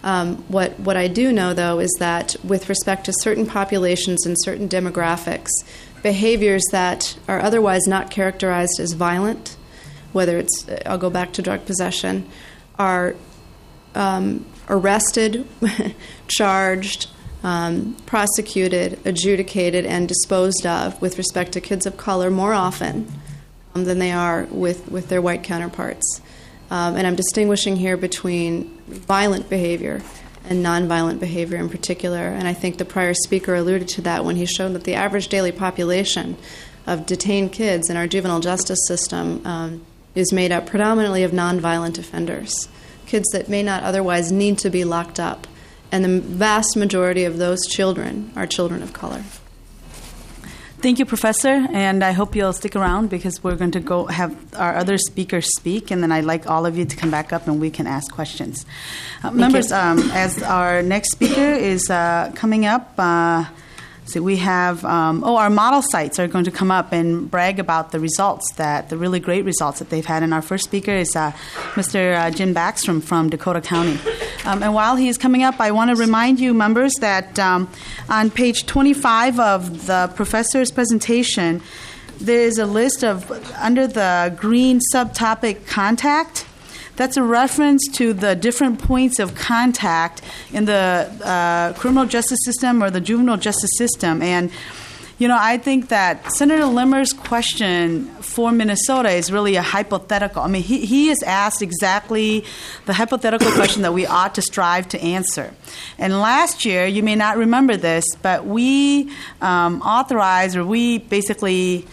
What I do know, though, is that with respect to certain populations and certain demographics, behaviors that are otherwise not characterized as violent, whether it's, I'll go back to drug possession, are arrested, charged, prosecuted, adjudicated, and disposed of with respect to kids of color more often than they are with their white counterparts. And I'm distinguishing here between violent behavior and nonviolent behavior in particular. And I think the prior speaker alluded to that when he showed that the average daily population of detained kids in our juvenile justice system is made up predominantly of nonviolent offenders, kids that may not otherwise need to be locked up. And the vast majority of those children are children of color. Thank you, Professor, and I hope you'll stick around because we're going to go have our other speakers speak, and then I'd like all of you to come back up and we can ask questions. Members, as our next speaker is coming up, so we have, our model sites are going to come up and brag about the results, the really great results that they've had. And our first speaker is Mr. Jim Backstrom from Dakota County. And while he is coming up, I want to remind you, members, that on page 25 of the professor's presentation, there is a list of, under the green subtopic contact, that's a reference to the different points of contact in the criminal justice system or the juvenile justice system. And, I think that Senator Limmer's question for Minnesota is really a hypothetical. I mean, he has asked exactly the hypothetical question that we ought to strive to answer. And last year, you may not remember this, but we authorized, or we basically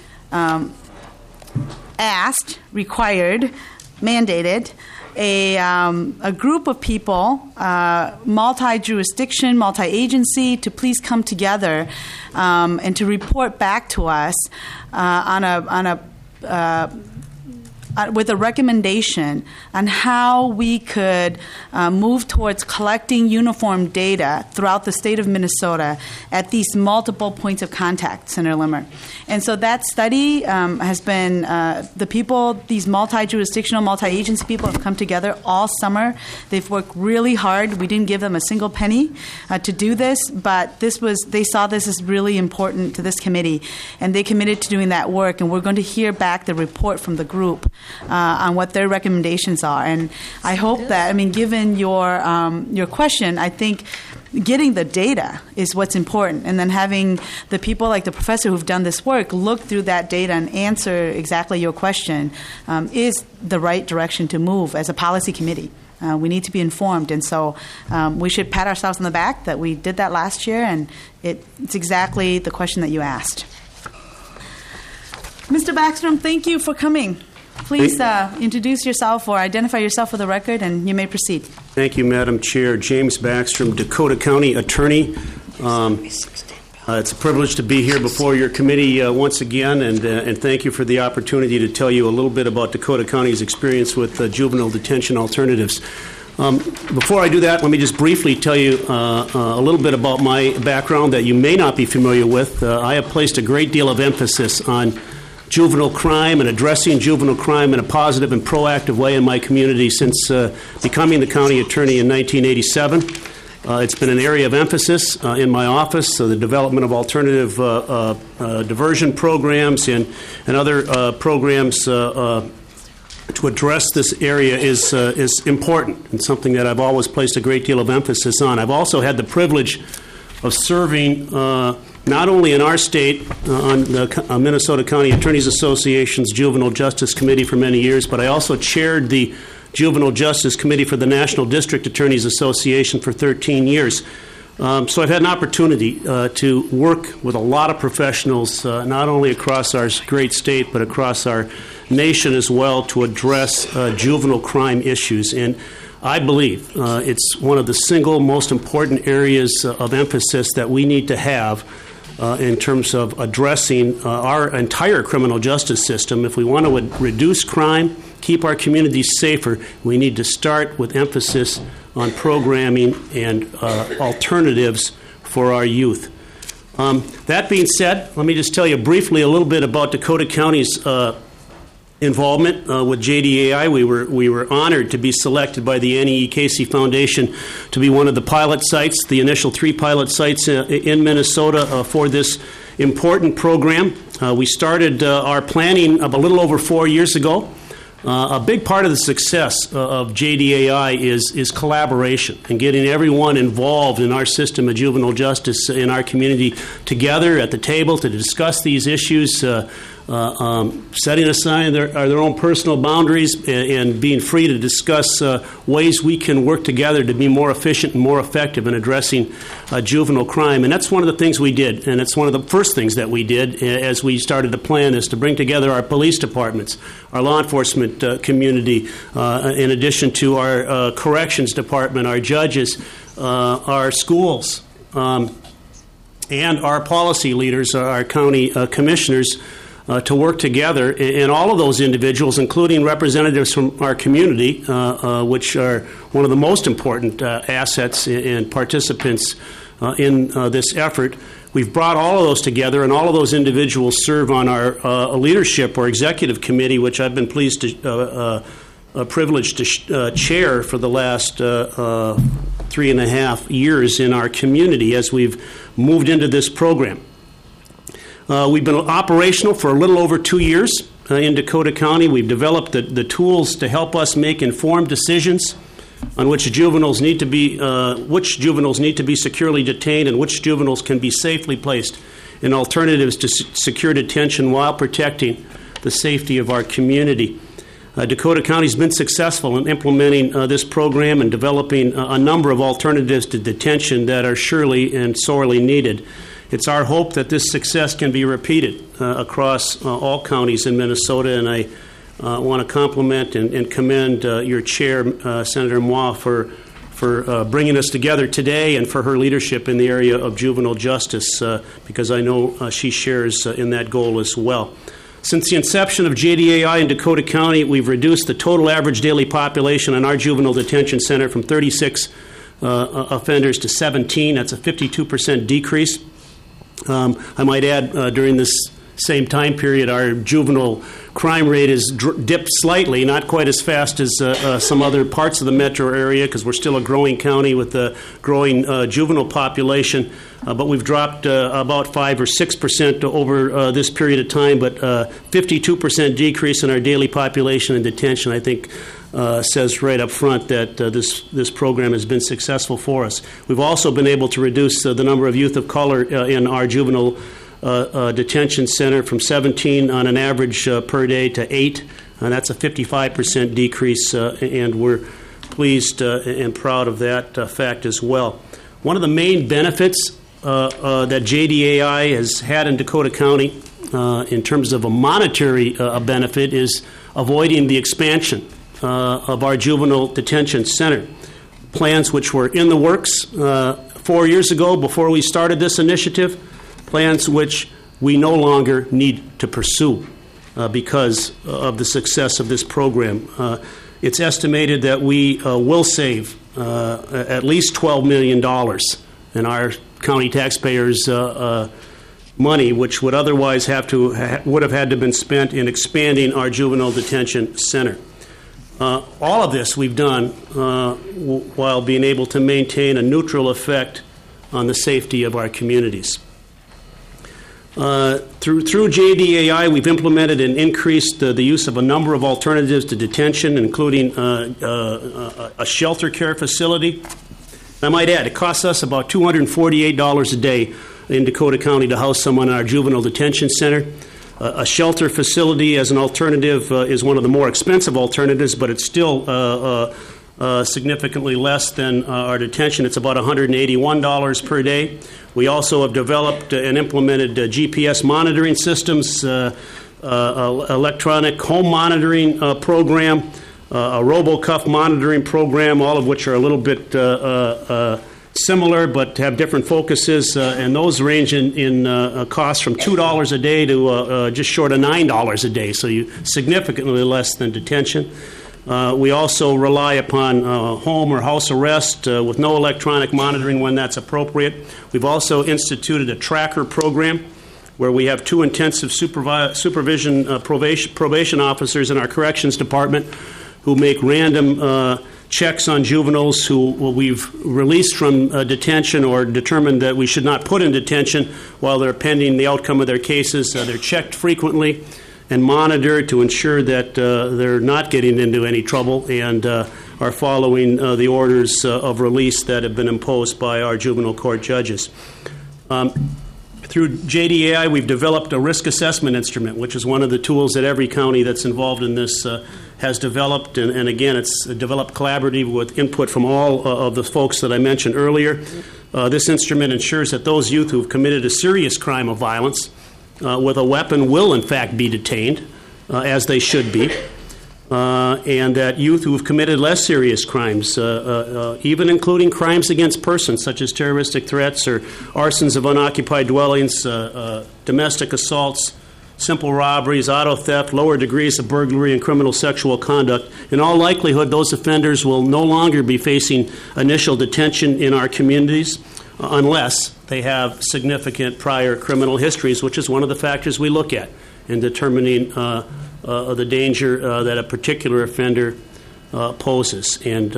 mandated a group of people, multi-jurisdiction, multi-agency, to please come together and to report back to us with a recommendation on how we could move towards collecting uniform data throughout the state of Minnesota at these multiple points of contact, Senator Limmer. And so that study has been, these multi-jurisdictional, multi-agency people have come together all summer. They've worked really hard. We didn't give them a single penny to do this, but they saw this as really important to this committee, and they committed to doing that work, and we're going to hear back the report from the group on what their recommendations are. And I hope that, given your question, I think getting the data is what's important, and then having the people like the professor who've done this work look through that data and answer exactly your question is the right direction to move as a policy committee. We need to be informed, and so we should pat ourselves on the back that we did that last year, and it's exactly the question that you asked. Mr. Backstrom, thank you for coming. Please introduce yourself or identify yourself for the record, and you may proceed. Thank you, Madam Chair. James Backstrom, Dakota County Attorney. It's a privilege to be here before your committee once again, and thank you for the opportunity to tell you a little bit about Dakota County's experience with juvenile detention alternatives. Before I do that, let me just briefly tell you a little bit about my background that you may not be familiar with. I have placed a great deal of emphasis on juvenile crime and addressing juvenile crime in a positive and proactive way in my community since becoming the county attorney in 1987. It's been an area of emphasis in my office, the development of alternative diversion programs and other programs to address this area is important and something that I've always placed a great deal of emphasis on. I've also had the privilege of serving not only in our state on the Minnesota County Attorneys Association's Juvenile Justice Committee for many years, but I also chaired the Juvenile Justice Committee for the National District Attorneys Association for 13 years. So I've had an opportunity to work with a lot of professionals, not only across our great state, but across our nation as well, to address juvenile crime issues. And I believe it's one of the single most important areas of emphasis that we need to have in terms of addressing our entire criminal justice system. If we want to reduce crime, keep our communities safer, we need to start with emphasis on programming and alternatives for our youth. That being said, let me just tell you briefly a little bit about Dakota County's involvement with JDAI. We were honored to be selected by the Annie E. Casey Foundation to be one of the pilot sites, the initial 3 pilot sites in Minnesota for this important program. We started our planning a little over 4 years ago. A big part of the success of JDAI is collaboration and getting everyone involved in our system of juvenile justice in our community together at the table to discuss these issues, setting aside their own personal boundaries and being free to discuss ways we can work together to be more efficient and more effective in addressing juvenile crime. And that's one of the things we did, and it's one of the first things that we did as we started to plan this, to bring together our police departments, our law enforcement community, in addition to our corrections department, our judges, our schools, and our policy leaders, our county commissioners, to work together, and all of those individuals, including representatives from our community, which are one of the most important assets and participants in this effort. We've brought all of those together, and all of those individuals serve on our leadership or executive committee, which I've been privileged to chair for the last 3.5 years in our community as we've moved into this program. We've been operational for a little over 2 years in Dakota County. We've developed the tools to help us make informed decisions on which juveniles need to be securely detained and which juveniles can be safely placed in alternatives to secure detention while protecting the safety of our community. Dakota County has been successful in implementing this program and developing a number of alternatives to detention that are surely and sorely needed. It's our hope that this success can be repeated across all counties in Minnesota, and I want to compliment and commend your chair, Senator Moore, for bringing us together today and for her leadership in the area of juvenile justice, because I know she shares in that goal as well. Since the inception of JDAI in Dakota County, we've reduced the total average daily population in our juvenile detention center from 36 offenders to 17. That's a 52% decrease. I might add, during this same time period, our juvenile crime rate has dipped slightly, not quite as fast as some other parts of the metro area, because we're still a growing county with a growing juvenile population, but we've dropped about 5 or 6% over this period of time, but 52% decrease in our daily population in detention, I think, says right up front that this program has been successful for us. We've also been able to reduce the number of youth of color in our juvenile detention center from 17 on an average per day to 8. And that's a 55% decrease, and we're pleased and proud of that fact as well. One of the main benefits that JDAI has had in Dakota County in terms of a monetary benefit is avoiding the expansion of our juvenile detention center. Plans which were in the works 4 years ago before we started this initiative, plans which we no longer need to pursue because of the success of this program. It's estimated that we will save at least $12 million in our county taxpayers' money, which would otherwise would have had to been spent in expanding our juvenile detention center. All of this we've done while being able to maintain a neutral effect on the safety of our communities. Through JDAI, we've implemented and increased the use of a number of alternatives to detention, including a shelter care facility. I might add, it costs us about $248 a day in Dakota County to house someone in our juvenile detention center. A shelter facility as an alternative is one of the more expensive alternatives, but it's still significantly less than our detention. It's about $181 per day. We also have developed and implemented GPS monitoring systems, electronic home monitoring program, a RoboCuff monitoring program, all of which are a little bit similar but have different focuses, and those range in cost from $2 a day to just short of $9 a day, so significantly less than detention. We also rely upon home or house arrest with no electronic monitoring when that's appropriate. We've also instituted a tracker program where we have 2 intensive supervision probation officers in our corrections department who make random checks on juveniles who we've released from detention or determined that we should not put in detention while they're pending the outcome of their cases. They're checked frequently and monitored to ensure that they're not getting into any trouble and are following the orders of release that have been imposed by our juvenile court judges. Through JDAI, we've developed a risk assessment instrument, which is one of the tools that every county that's involved in this has developed. And again, it's developed collaboratively with input from all of the folks that I mentioned earlier. This instrument ensures that those youth who have committed a serious crime of violence with a weapon will, in fact, be detained, as they should be. And that youth who have committed less serious crimes, even including crimes against persons such as terroristic threats or arsons of unoccupied dwellings, domestic assaults, simple robberies, auto theft, lower degrees of burglary, and criminal sexual conduct, in all likelihood, those offenders will no longer be facing initial detention in our communities unless they have significant prior criminal histories, which is one of the factors we look at in determining the danger that a particular offender poses, and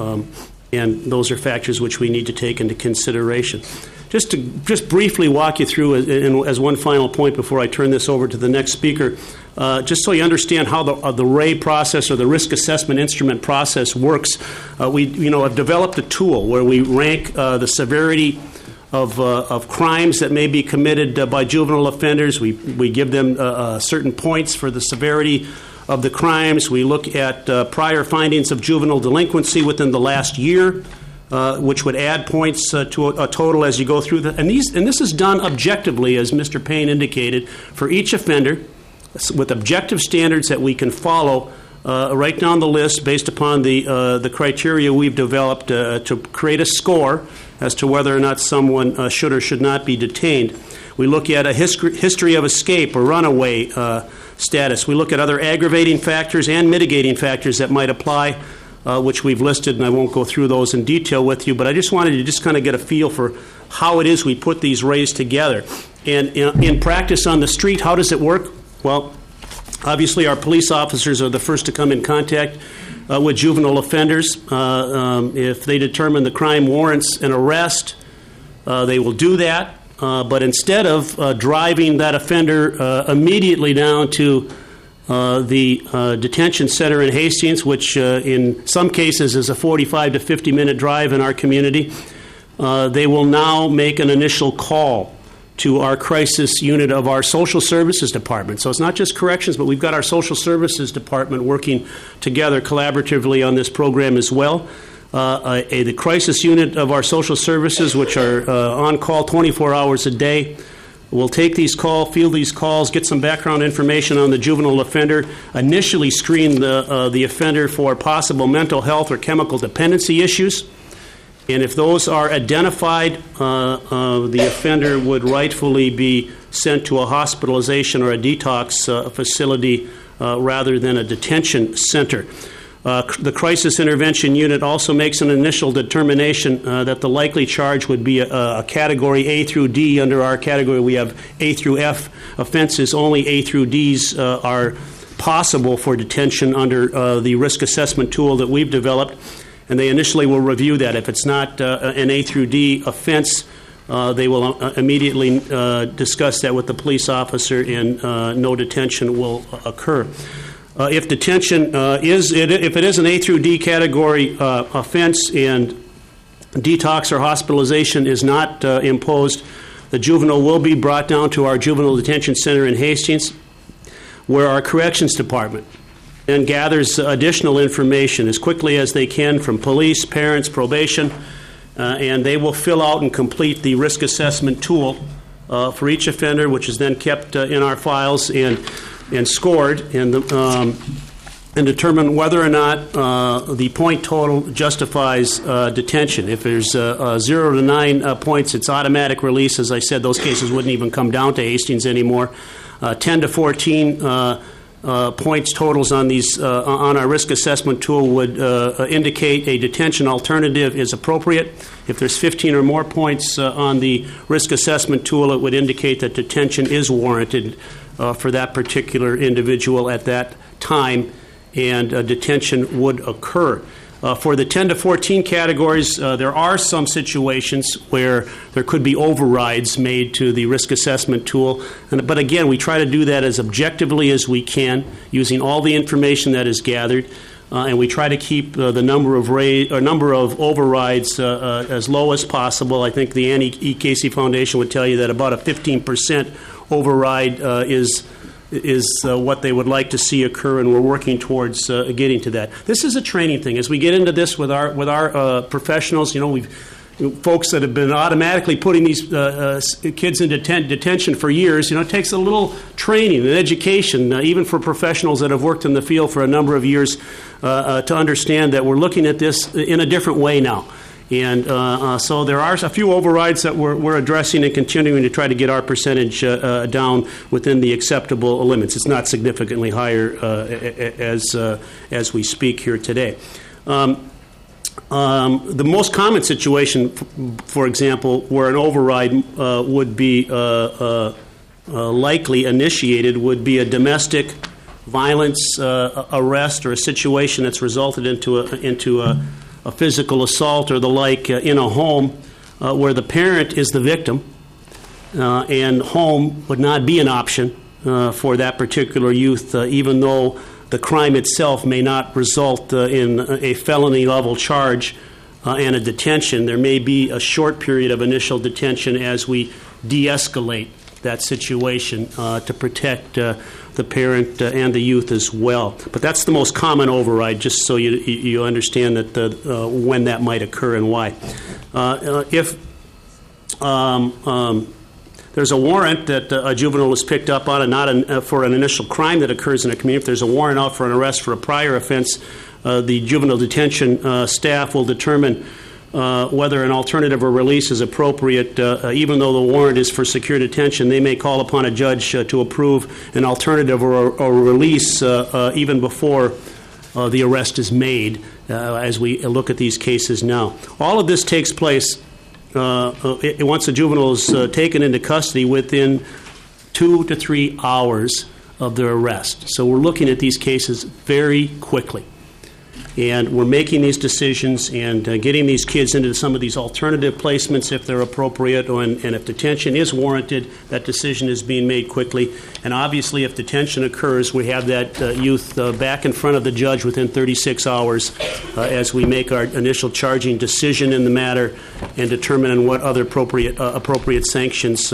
those are factors which we need to take into consideration. Just briefly walk you through, as one final point before I turn this over to the next speaker, just so you understand how the RAY process or the risk assessment instrument process works. We have developed a tool where we rank the severity of crimes that may be committed by juvenile offenders. We give them certain points for the severity of the crimes. We look at prior findings of juvenile delinquency within the last year, which would add points to a total as you go through and this is done objectively, as Mr. Payne indicated, for each offender with objective standards that we can follow right down the list based upon the criteria we've developed to create a score as to whether or not someone should or should not be detained. We look at a history of escape or runaway status. We look at other aggravating factors and mitigating factors that might apply, which we've listed, and I won't go through those in detail with you, but I just wanted to just kind of get a feel for how it is we put these rays together. And in practice on the street, how does it work? Well, obviously our police officers are the first to come in contact with juvenile offenders. If they determine the crime warrants an arrest, they will do that. But instead of driving that offender immediately down to the detention center in Hastings, which in some cases is a 45 to 50-minute drive in our community, they will now make an initial call to our crisis unit of our social services department. So it's not just corrections, but we've got our social services department working together collaboratively on this program as well. The crisis unit of our social services, which are on call 24 hours a day, will take these calls, field these calls, get some background information on the juvenile offender, initially screen the offender for possible mental health or chemical dependency issues. And if those are identified, the offender would rightfully be sent to a hospitalization or a detox facility rather than a detention center. The Crisis Intervention Unit also makes an initial determination that the likely charge would be a category A through D. Under our category, we have A through F offenses. Only A through Ds are possible for detention under the risk assessment tool that we've developed. And they initially will review that. If it's not an A through D offense, they will immediately discuss that with the police officer, and no detention will occur. If detention if it is an A through D category offense and detox or hospitalization is not imposed, the juvenile will be brought down to our juvenile detention center in Hastings, where our corrections department and gathers additional information as quickly as they can from police, parents, probation, and they will fill out and complete the risk assessment tool for each offender, which is then kept in our files and scored and determine whether or not the point total justifies detention. If there's 0 to 9 points, it's automatic release. As I said, those cases wouldn't even come down to Hastings anymore. 10 to 14 points totals on these on our risk assessment tool would indicate a detention alternative is appropriate. If there's 15 or more points on the risk assessment tool, it would indicate that detention is warranted for that particular individual at that time, and detention would occur. For the 10 to 14 categories, there are some situations where there could be overrides made to the risk assessment tool. But again, we try to do that as objectively as we can, using all the information that is gathered. And we try to keep the number of overrides as low as possible. I think the Annie E. Casey Foundation would tell you that about a 15% override is what they would like to see occur, and we're working towards getting to that. This is a training thing. As we get into this with our professionals, we've folks that have been automatically putting these kids in detention for years. It takes a little training and education, even for professionals that have worked in the field for a number of years, to understand that we're looking at this in a different way now. And so there are a few overrides that we're addressing and continuing to try to get our percentage down within the acceptable limits. It's not significantly higher as we speak here today. The most common situation, for example, where an override would be likely initiated would be a domestic violence arrest, or a situation that's resulted into a physical assault or the like in a home where the parent is the victim, and home would not be an option for that particular youth, even though the crime itself may not result in a felony level charge and a detention. There may be a short period of initial detention as we de-escalate that situation to protect the parent and the youth as well. But that's the most common override, just so you understand that when that might occur and why. If there's a warrant that a juvenile is picked up on, and not for an initial crime that occurs in a community, if there's a warrant out for an arrest for a prior offense, the juvenile detention staff will determine whether an alternative or release is appropriate. Even though the warrant is for secure detention, they may call upon a judge to approve an alternative or release even before the arrest is made, as we look at these cases now. All of this takes place once a juvenile is taken into custody within 2 to 3 hours of their arrest. So we're looking at these cases very quickly. And we're making these decisions and getting these kids into some of these alternative placements if they're appropriate, and if detention is warranted, that decision is being made quickly. And obviously, if detention occurs, we have that youth back in front of the judge within 36 hours as we make our initial charging decision in the matter and determine what other appropriate sanctions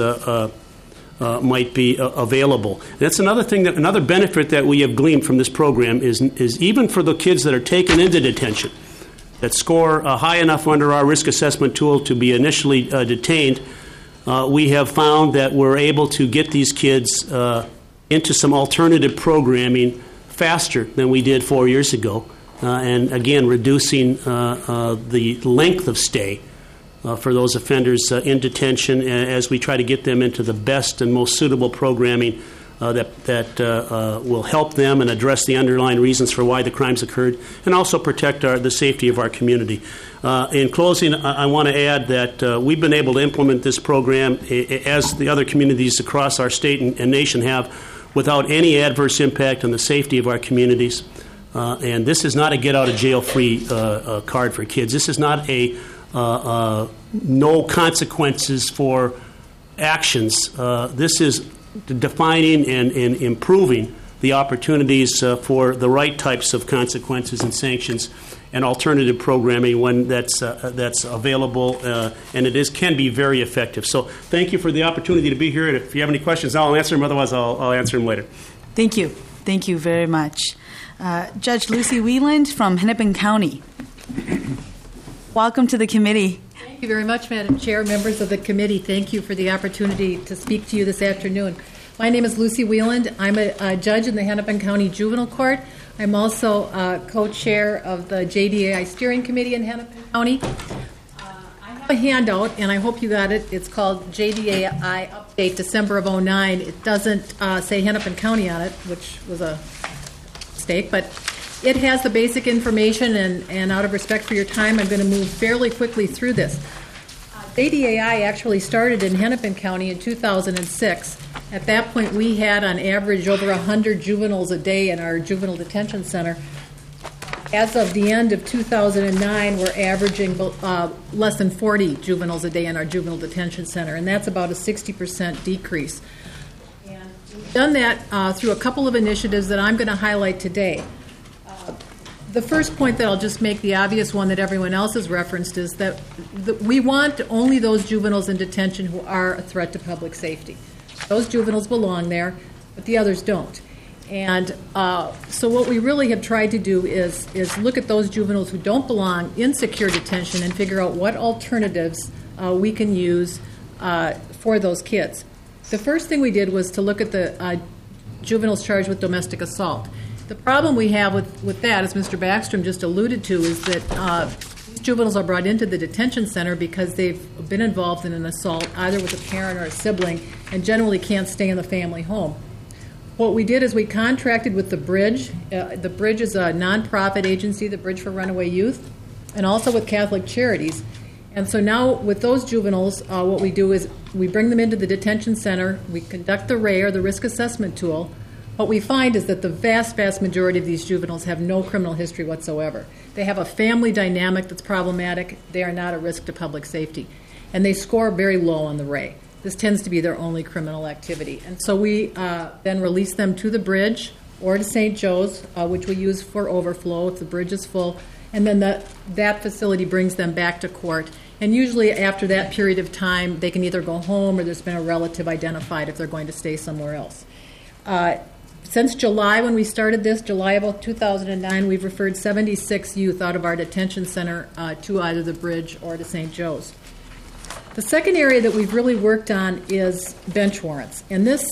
might be available. And that's another thing, another benefit that we have gleaned from this program is even for the kids that are taken into detention, that score high enough under our risk assessment tool to be initially detained, we have found that we're able to get these kids into some alternative programming faster than we did 4 years ago, and again reducing the length of stay for those offenders in detention, as we try to get them into the best and most suitable programming that will help them and address the underlying reasons for why the crimes occurred, and also protect the safety of our community. In closing, I want to add that we've been able to implement this program, as the other communities across our state and nation have, without any adverse impact on the safety of our communities. And this is not a get-out-of-jail-free card for kids. This is not a no consequences for actions. This is defining and improving the opportunities for the right types of consequences and sanctions and alternative programming when that's available, and it can be very effective. So thank you for the opportunity to be here. And if you have any questions, I'll answer them. Otherwise, I'll answer them later. Thank you. Thank you very much. Judge Lucy Wieland from Hennepin County. Welcome to the committee. Thank you very much, Madam Chair, members of the committee. Thank you for the opportunity to speak to you this afternoon. My name is Lucy Wieland. I'm a judge in the Hennepin County Juvenile Court. I'm also co-chair of the JDAI Steering Committee in Hennepin County. I have a handout, and I hope you got it. It's called JDAI Update December of '09. It doesn't say Hennepin County on it, which was a mistake, but it has the basic information, and out of respect for your time, I'm going to move fairly quickly through this. JDAI actually started in Hennepin County in 2006. At that point, we had on average over 100 juveniles a day in our juvenile detention center. As of the end of 2009, we're averaging less than 40 juveniles a day in our juvenile detention center, and that's about a 60% decrease. And we've done that through a couple of initiatives that I'm going to highlight today. The first point that I'll just make, the obvious one that everyone else has referenced, is that we want only those juveniles in detention who are a threat to public safety. Those juveniles belong there, but the others don't. And so what we really have tried to do is look at those juveniles who don't belong in secure detention and figure out what alternatives we can use for those kids. The first thing we did was to look at the juveniles charged with domestic assault. The problem we have with that, as Mr. Backstrom just alluded to, is that these juveniles are brought into the detention center because they've been involved in an assault, either with a parent or a sibling, and generally can't stay in the family home. What we did is we contracted with The Bridge. The Bridge is a nonprofit agency, the Bridge for Runaway Youth, and also with Catholic Charities. And so now with those juveniles, what we do is we bring them into the detention center, we conduct the RAE, or the risk assessment tool. What we find is that the vast, vast majority of these juveniles have no criminal history whatsoever. They have a family dynamic that's problematic. They are not a risk to public safety. And they score very low on the RAE. This tends to be their only criminal activity. And so we then release them to the Bridge or to St. Joe's, which we use for overflow if the Bridge is full. And then that facility brings them back to court. And usually after that period of time, they can either go home or there's been a relative identified if they're going to stay somewhere else. Since July, when we started this, July of 2009, we've referred 76 youth out of our detention center to either the Bridge or to St. Joe's. The second area that we've really worked on is bench warrants. And this,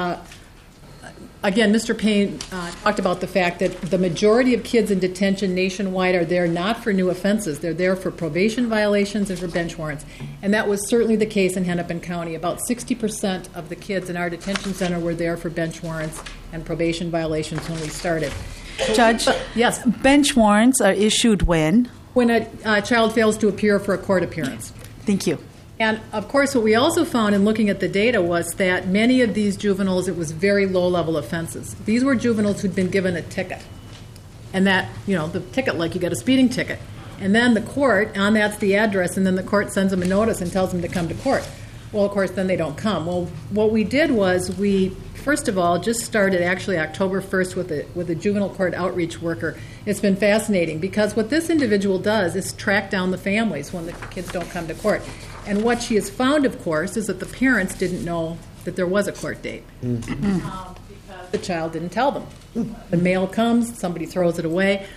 again, Mr. Payne talked about the fact that the majority of kids in detention nationwide are there not for new offenses. They're there for probation violations and for bench warrants. And that was certainly the case in Hennepin County. About 60% of the kids in our detention center were there for bench warrants and probation violations when we started. Judge, yes, bench warrants are issued when? When a child fails to appear for a court appearance. Thank you. And, of course, what we also found in looking at the data was that many of these juveniles, it was very low-level offenses. These were juveniles who'd been given a ticket. And that, the ticket, like you get a speeding ticket. And then the court, on that's the address, and then the court sends them a notice and tells them to come to court. Well, of course, then they don't come. Well, what we did was we, first of all, just started actually October 1st with a juvenile court outreach worker. It's been fascinating because what this individual does is track down the families when the kids don't come to court. And what she has found, of course, is that the parents didn't know that there was a court date because the child didn't tell them. The mail comes, somebody throws it away.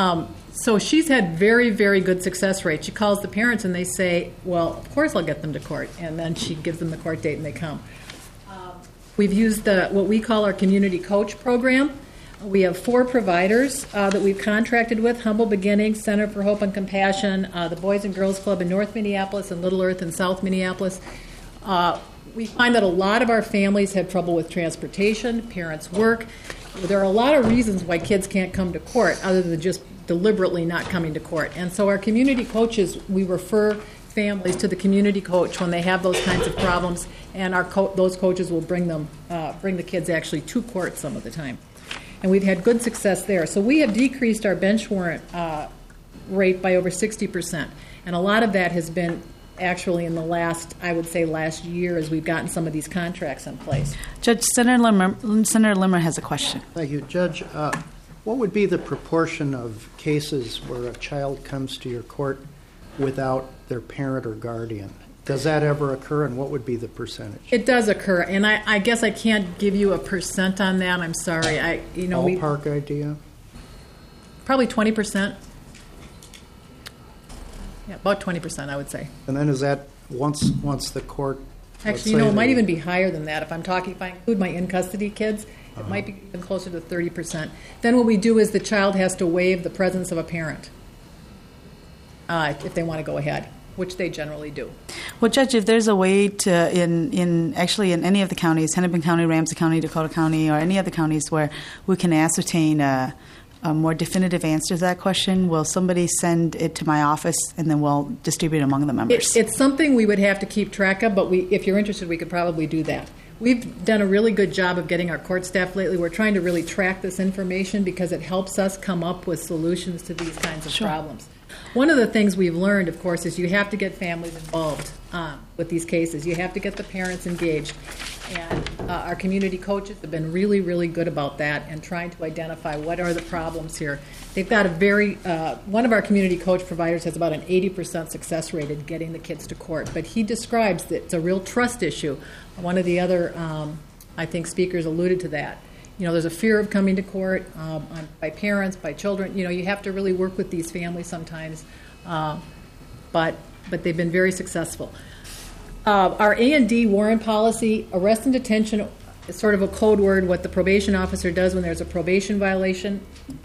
So she's had very, very good success rate. She calls the parents and they say, well, of course I'll get them to court. And then she gives them the court date and they come. We've used what we call our community coach program. We have 4 providers that we've contracted with: Humble Beginnings, Center for Hope and Compassion, the Boys and Girls Club in North Minneapolis, and Little Earth in South Minneapolis. We find that a lot of our families have trouble with transportation, parents work. There are a lot of reasons why kids can't come to court other than just deliberately not coming to court. And so our community coaches, we refer families to the community coach when they have those kinds of problems, and those coaches will bring the kids actually to court some of the time. And we've had good success there. So we have decreased our bench warrant rate by over 60%. And a lot of that has been actually in the last year as we've gotten some of these contracts in place. Judge, Senator Limmer has a question. Thank you. Judge, what would be the proportion of cases where a child comes to your court without their parent or guardian? Does that ever occur, and what would be the percentage? It does occur, and I guess I can't give you a percent on that. I'm sorry. Ballpark idea? Probably 20%. Yeah, about 20%, I would say. And then is that once the court? Actually, it might even be higher than that. If I include my in-custody kids, it might be even closer to 30%. Then what we do is the child has to waive the presence of a parent if they want to go ahead. which they generally do. Well, Judge, if there's a way to, in any of the counties, Hennepin County, Ramsey County, Dakota County, or any other counties where we can ascertain a more definitive answer to that question, will somebody send it to my office and then we'll distribute it among the members? It's something we would have to keep track of, but if you're interested, we could probably do that. We've done a really good job of getting our court staff lately. We're trying to really track this information because it helps us come up with solutions to these kinds of problems. One of the things we've learned, of course, is you have to get families involved with these cases. You have to get the parents engaged. And our community coaches have been really, really good about that and trying to identify what are the problems here. They've got one of our community coach providers has about an 80% success rate in getting the kids to court. But he describes that it's a real trust issue. One of the other, I think, speakers alluded to that. There's a fear of coming to court by parents, by children. You have to really work with these families sometimes, but they've been very successful. Our A&D warrant policy, arrest and detention, is sort of a code word, what the probation officer does when there's a probation violation.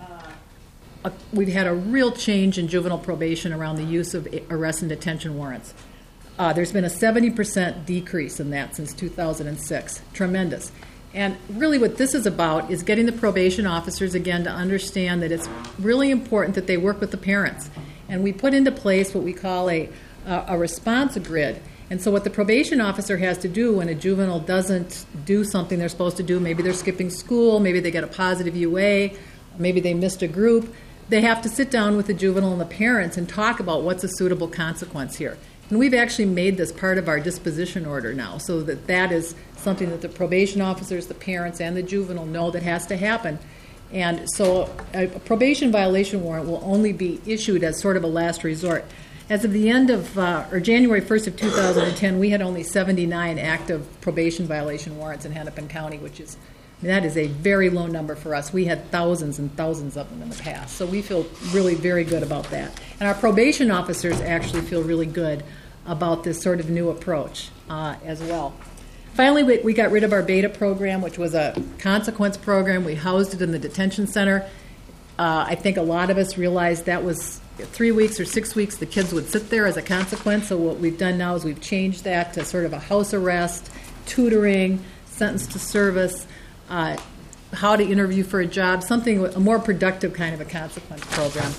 We've had a real change in juvenile probation around the use of arrest and detention warrants. There's been a 70% decrease in that since 2006. Tremendous. And really what this is about is getting the probation officers, again, to understand that it's really important that they work with the parents. And we put into place what we call a response grid. And so what the probation officer has to do when a juvenile doesn't do something they're supposed to do, maybe they're skipping school, maybe they get a positive UA, maybe they missed a group, they have to sit down with the juvenile and the parents and talk about what's a suitable consequence here. And we've actually made this part of our disposition order now, so that is something that the probation officers, the parents, and the juvenile know that has to happen. And so a probation violation warrant will only be issued as sort of a last resort. As of the end of, January 1st of 2010, we had only 79 active probation violation warrants in Hennepin County, that is a very low number for us. We had thousands and thousands of them in the past. So we feel really very good about that. And our probation officers actually feel really good about this sort of new approach as well. Finally, we got rid of our beta program, which was a consequence program. We housed it in the detention center. I think a lot of us realized that was 3 weeks or 6 weeks the kids would sit there as a consequence. So what we've done now is we've changed that to sort of a house arrest, tutoring, sentence to service, how to interview for a job, a more productive kind of a consequence program.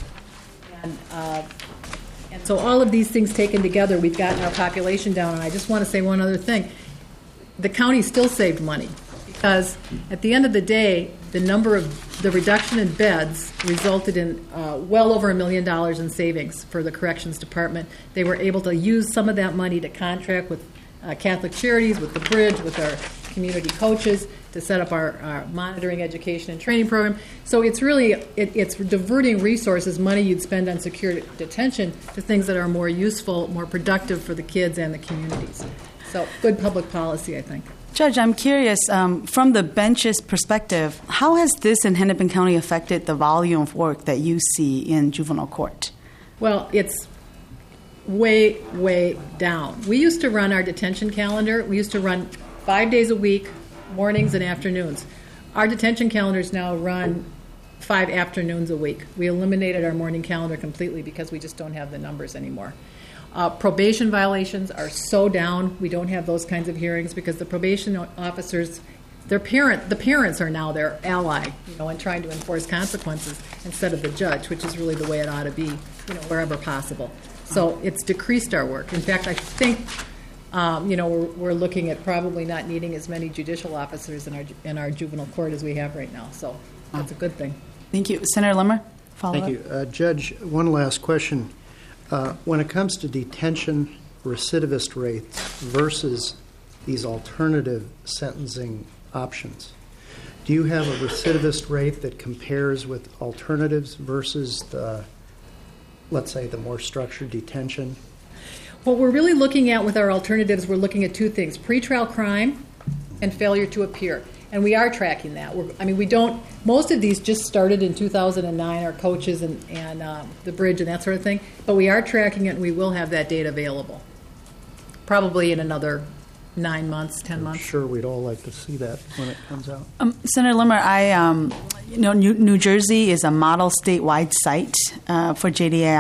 And so all of these things taken together, we've gotten our population down. And I just want to say one other thing. The county still saved money because at the end of the day, the reduction in beds resulted in well over $1 million in savings for the corrections department. They were able to use some of that money to contract with Catholic Charities, with the Bridge, with our community coaches to set up our monitoring, education, and training program. So it's really, it's diverting resources, money you'd spend on secure detention, to things that are more useful, more productive for the kids and the communities. So good public policy, I think. Judge, I'm curious, from the bench's perspective, how has this in Hennepin County affected the volume of work that you see in juvenile court? Well, it's way, way down. We used to run our detention calendar. We used to run 5 days a week, mornings and afternoons. Our detention calendars now run 5 afternoons a week. We eliminated our morning calendar completely because we just don't have the numbers anymore. Probation violations are so down. We don't have those kinds of hearings because the probation officers, the parents are now their ally, in trying to enforce consequences instead of the judge, which is really the way it ought to be, wherever possible. So it's decreased our work. In fact, I think, we're looking at probably not needing as many judicial officers in our juvenile court as we have right now. So that's a good thing. Thank you. Senator Limmer, follow up. Thank you. Judge, one last question. When it comes to detention recidivist rates versus these alternative sentencing options, do you have a recidivist rate that compares with alternatives versus let's say, the more structured detention? What we're really looking at with our alternatives, we're looking at two things: pretrial crime and failure to appear. And we are tracking that. Most of these just started in 2009, our coaches and the Bridge and that sort of thing. But we are tracking it, and we will have that data available probably in another 9 months, 10 months. I'm sure we'd all like to see that when it comes out. Senator Limmer, New Jersey is a model statewide site for JDAI.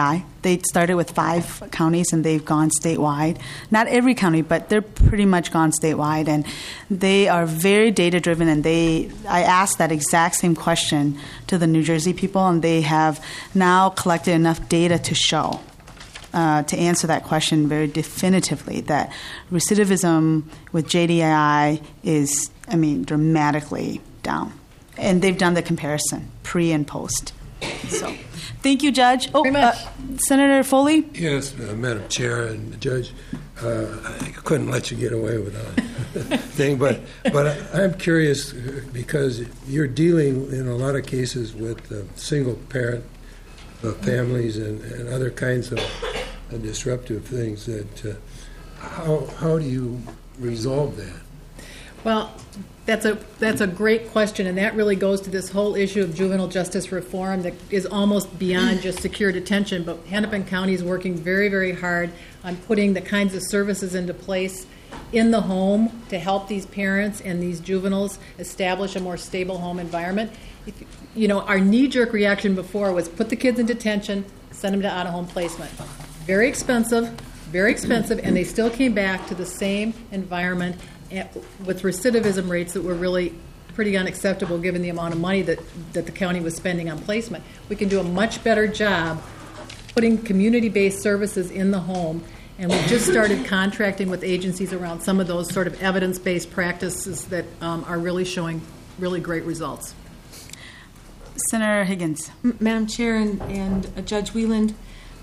They started with 5 counties, and they've gone statewide. Not every county, but they're pretty much gone statewide. And they are very data-driven, and I asked that exact same question to the New Jersey people, and they have now collected enough data to show, to answer that question very definitively, that recidivism with JDAI is, dramatically down. And they've done the comparison, pre and post. So, thank you, Judge. Very much. Senator Foley? Yes, Madam Chair and Judge, I couldn't let you get away with that thing, but I'm curious because you're dealing in a lot of cases with single-parent families and other kinds of disruptive things. That how do you resolve that? Well, that's a great question, and that really goes to this whole issue of juvenile justice reform that is almost beyond just secure detention. But Hennepin County is working very, very hard on putting the kinds of services into place in the home to help these parents and these juveniles establish a more stable home environment. Our knee-jerk reaction before was put the kids in detention, send them to out-of-home placement. Very expensive, and they still came back to the same environment with recidivism rates that were really pretty unacceptable given the amount of money that the county was spending on placement. We can do a much better job putting community-based services in the home, and we just started contracting with agencies around some of those sort of evidence-based practices that are really showing really great results. Senator Higgins. Madam Chair and Judge Wieland,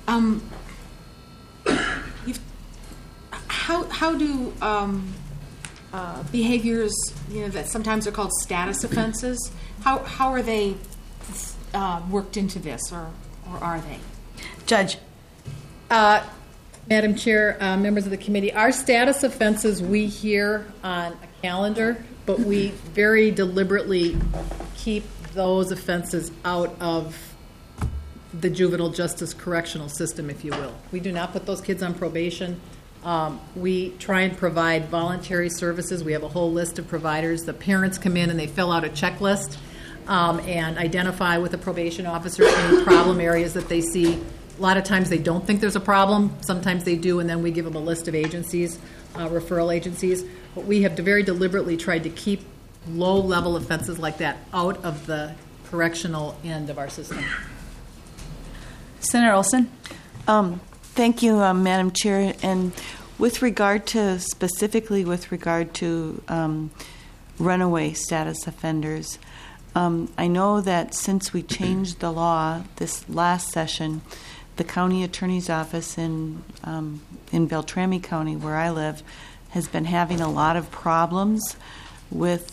how do behaviors, that sometimes are called status offenses, how are they worked into this, or are they? Judge. Madam Chair, members of the committee, our status offenses we hear on a calendar, but we very deliberately keep those offenses out of the juvenile justice correctional system, if you will. We do not put those kids on probation. We try and provide voluntary services. We have a whole list of providers. The parents come in and they fill out a checklist and identify with the probation officer any problem areas that they see. A lot of times they don't think there's a problem. Sometimes they do, and then we give them a list of agencies, referral agencies. But we have very deliberately tried to keep low-level offenses like that out of the correctional end of our system. Senator Olson? Thank you, Madam Chair. And specifically with regard to runaway status offenders, I know that since we changed the law this last session, the county attorney's office in Beltrami County, where I live, has been having a lot of problems with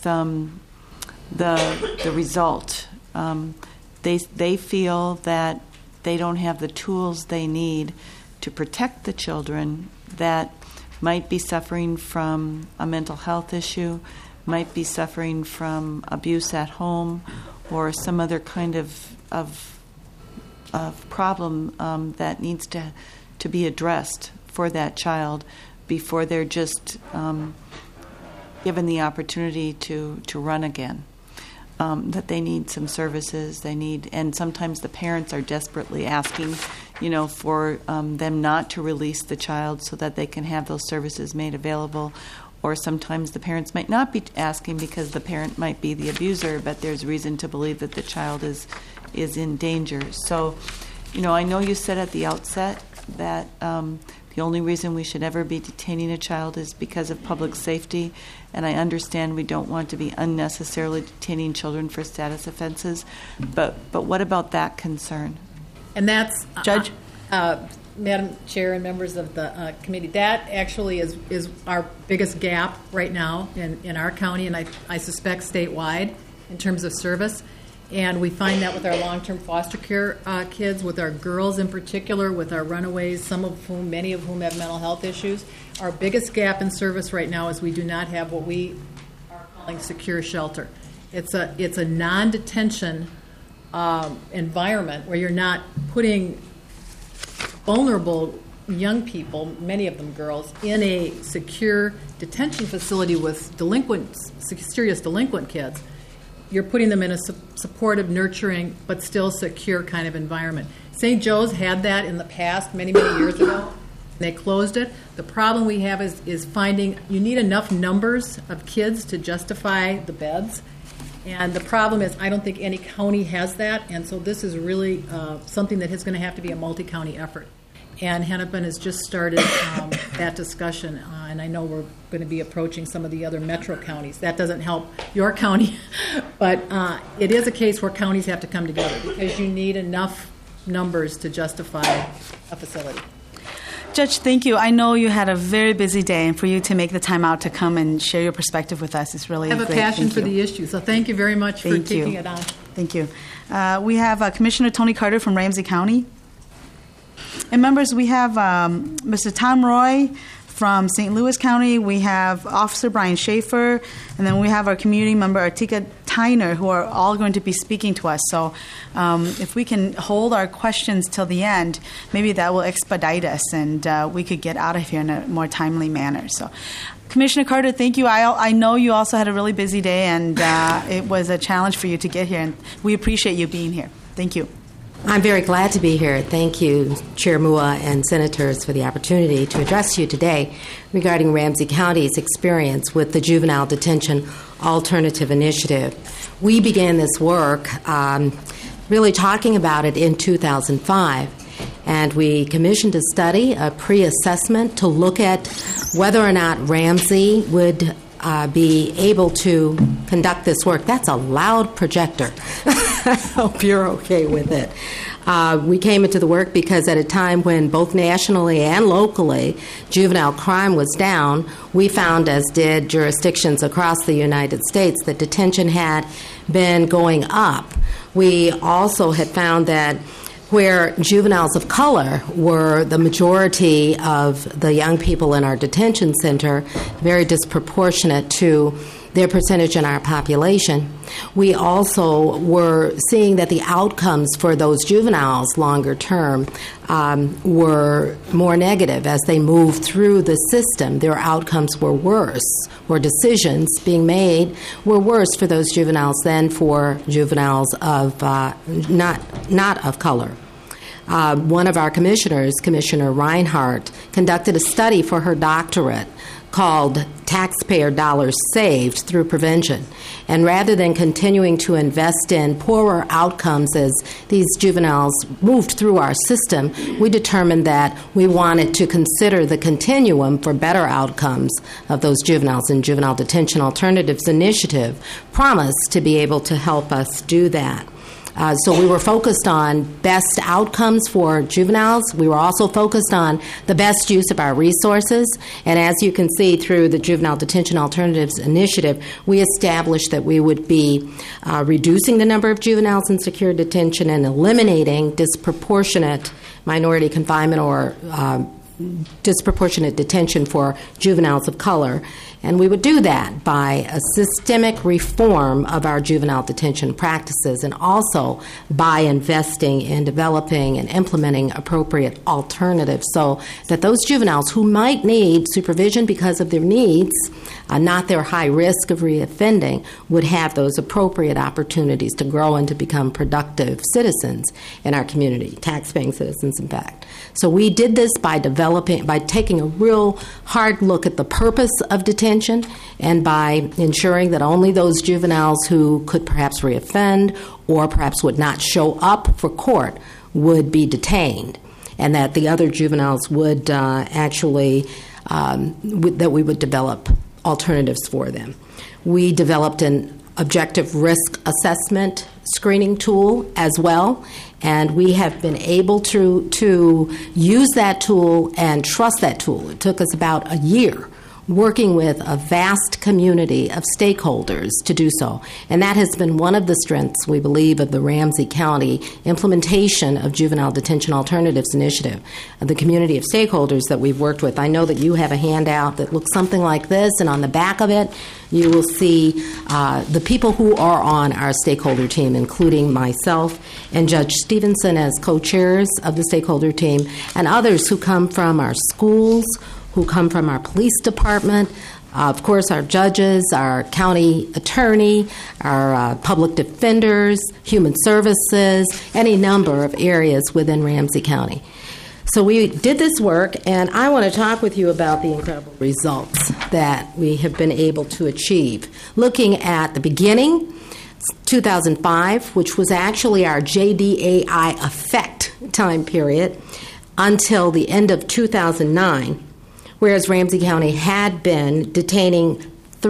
the result. They feel that they don't have the tools they need to protect the children that might be suffering from a mental health issue, might be suffering from abuse at home, or some other kind of problem that needs to be addressed for that child before they're just given the opportunity to run again. That they need some services, and sometimes the parents are desperately asking, for them not to release the child so that they can have those services made available. Or sometimes the parents might not be asking because the parent might be the abuser, but there's reason to believe that the child is in danger. So, I know you said at the outset that the only reason we should ever be detaining a child is because of public safety, and I understand we don't want to be unnecessarily detaining children for status offenses, but what about that concern? And that's, Judge? Madam Chair and members of the committee, that actually is our biggest gap right now in our county, and I suspect statewide in terms of service. And we find that with our long-term foster care kids, with our girls in particular, with our runaways, many of whom have mental health issues. Our biggest gap in service right now is we do not have what we are calling secure shelter. It's a non-detention environment where you're not putting vulnerable young people, many of them girls, in a secure detention facility with serious delinquent kids. you're putting them in a supportive, nurturing, but still secure kind of environment. St. Joe's had that in the past, many, many years ago. They closed it. The problem we have is finding you need enough numbers of kids to justify the beds. And the problem is I don't think any county has that, and so this is really something that is going to have to be a multi-county effort. And Hennepin has just started that discussion, and I know we're going to be approaching some of the other metro counties. That doesn't help your county, but it is a case where counties have to come together because you need enough numbers to justify a facility. Judge, thank you. I know you had a very busy day, and for you to make the time out to come and share your perspective with us is really great. I have a passion for the issue, so thank you very much for taking it on. Thank you. We have Commissioner Tony Carter from Ramsey County. And members, we have Mr. Tom Roy from St. Louis County. We have Officer Brian Schaefer, and then we have our community member Artika Tyner, who are all going to be speaking to us. So if we can hold our questions till the end, maybe that will expedite us, and we could get out of here in a more timely manner. So, Commissioner Carter, thank you. I know you also had a really busy day, and it was a challenge for you to get here, and we appreciate you being here. Thank you. I'm very glad to be here. Thank you, Chair Mua and Senators, for the opportunity to address you today regarding Ramsey County's experience with the Juvenile Detention Alternative Initiative. We began this work really talking about it in 2005, and we commissioned a study, a pre-assessment, to look at whether or not Ramsey would be able to conduct this work. That's a loud projector. I hope you're okay with it. We came into the work because at a time when both nationally and locally juvenile crime was down, we found, as did jurisdictions across the United States, that detention had been going up. We also had found that where juveniles of color were the majority of the young people in our detention center, very disproportionate to their percentage in our population, we also were seeing that the outcomes for those juveniles longer term were more negative as they moved through the system. Their outcomes were worse, or decisions being made were worse for those juveniles than for juveniles of not of color. One of our commissioners, Commissioner Reinhardt, conducted a study for her doctorate called Taxpayer Dollars Saved Through Prevention. And rather than continuing to invest in poorer outcomes as these juveniles moved through our system, we determined that we wanted to consider the continuum for better outcomes of those juveniles, and Juvenile Detention Alternatives Initiative promised to be able to help us do that. So we were focused on best outcomes for juveniles. We were also focused on the best use of our resources. And as you can see through the Juvenile Detention Alternatives Initiative, we established that we would be reducing the number of juveniles in secure detention and eliminating disproportionate minority confinement or disproportionate detention for juveniles of color. And we would do that by a systemic reform of our juvenile detention practices, and also by investing in developing and implementing appropriate alternatives so that those juveniles who might need supervision because of their needs, not their high risk of reoffending, would have those appropriate opportunities to grow and to become productive citizens in our community, tax-paying citizens, in fact. So we did this by taking a real hard look at the purpose of detention, and by ensuring that only those juveniles who could perhaps reoffend or perhaps would not show up for court would be detained, and that the other juveniles would that we would develop alternatives for them. We developed an objective risk assessment screening tool as well, and we have been able to use that tool and trust that tool. It took us about a year working with a vast community of stakeholders to do so. And that has been one of the strengths, we believe, of the Ramsey County implementation of Juvenile Detention Alternatives Initiative, the community of stakeholders that we've worked with. I know that you have a handout that looks something like this, and on the back of it, you will see the people who are on our stakeholder team, including myself and Judge Stevenson as co-chairs of the stakeholder team, and others who come from our schools, who come from our police department, Of course, our judges, our county attorney, our public defenders, human services, any number of areas within Ramsey County. So we did this work, and I want to talk with you about the incredible results that we have been able to achieve. Looking at the beginning, 2005, which was actually our JDAI effect time period, until the end of 2009, whereas Ramsey County had been detaining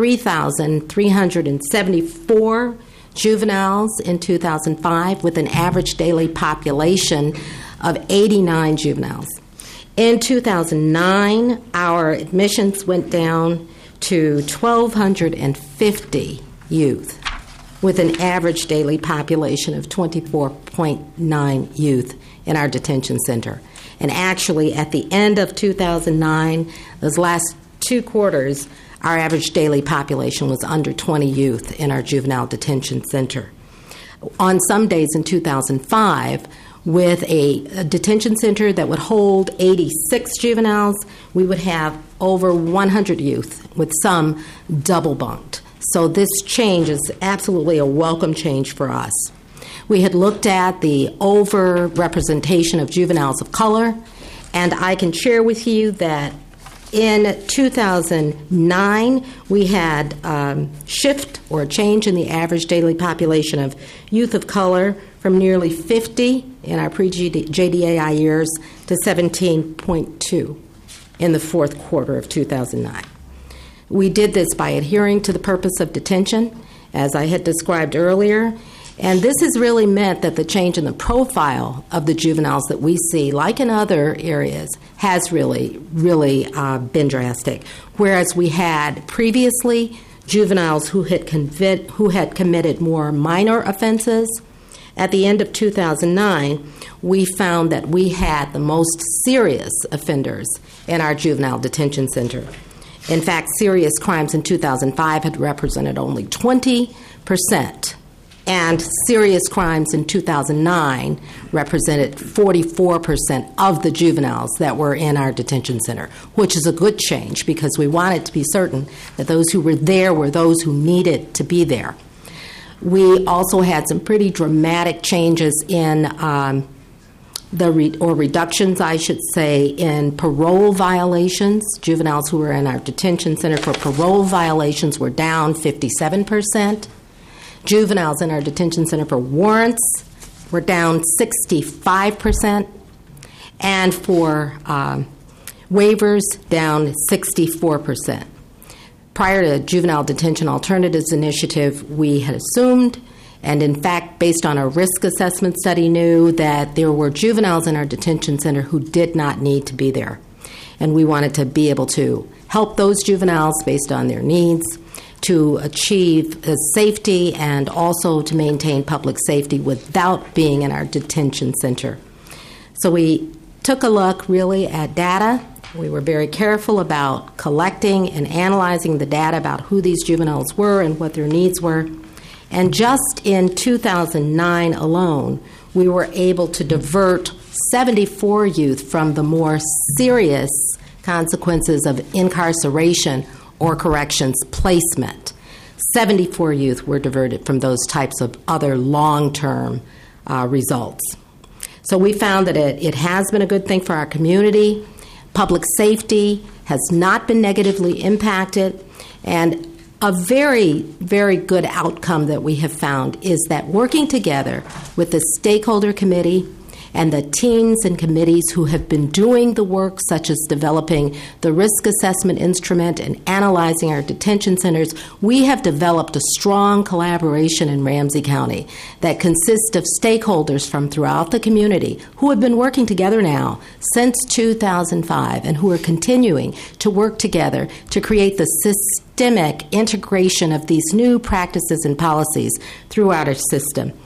3,374 juveniles in 2005 with an average daily population of 89 juveniles. In 2009, our admissions went down to 1,250 youth with an average daily population of 24.9 youth in our detention center. And actually, at the end of 2009, those last 2 quarters, our average daily population was under 20 youth in our juvenile detention center. On some days in 2005, with a detention center that would hold 86 juveniles, we would have over 100 youth, with some double bunked. So this change is absolutely a welcome change for us. We had looked at the over-representation of juveniles of color, and I can share with you that in 2009, we had shift or a change in the average daily population of youth of color from nearly 50 in our pre-JDAI years to 17.2 in the fourth quarter of 2009. We did this by adhering to the purpose of detention, as I had described earlier, and this has really meant that the change in the profile of the juveniles that we see, like in other areas, has really been drastic. Whereas we had previously juveniles who had committed more minor offenses, at the end of 2009, we found that we had the most serious offenders in our juvenile detention center. In fact, serious crimes in 2005 had represented only 20%. And serious crimes in 2009 represented 44% of the juveniles that were in our detention center, which is a good change because we wanted to be certain that those who were there were those who needed to be there. We also had some pretty dramatic changes in reductions, I should say, in parole violations. Juveniles who were in our detention center for parole violations were down 57%. Juveniles in our detention center for warrants were down 65%, and for waivers, down 64%. Prior to Juvenile Detention Alternatives Initiative, we had assumed, and in fact, based on our risk assessment study, knew that there were juveniles in our detention center who did not need to be there. And we wanted to be able to help those juveniles based on their needs, to achieve safety and also to maintain public safety without being in our detention center. So we took a look really at data. We were very careful about collecting and analyzing the data about who these juveniles were and what their needs were. And just in 2009 alone, we were able to divert 74 youth from the more serious consequences of incarceration or corrections placement. 74 youth were diverted from those types of other long-term results. So we found that it has been a good thing for our community. Public safety has not been negatively impacted, and a very, very good outcome that we have found is that working together with the stakeholder committee and the teams and committees who have been doing the work, such as developing the risk assessment instrument and analyzing our detention centers, we have developed a strong collaboration in Ramsey County that consists of stakeholders from throughout the community who have been working together now since 2005 and who are continuing to work together to create the systemic integration of these new practices and policies throughout our system.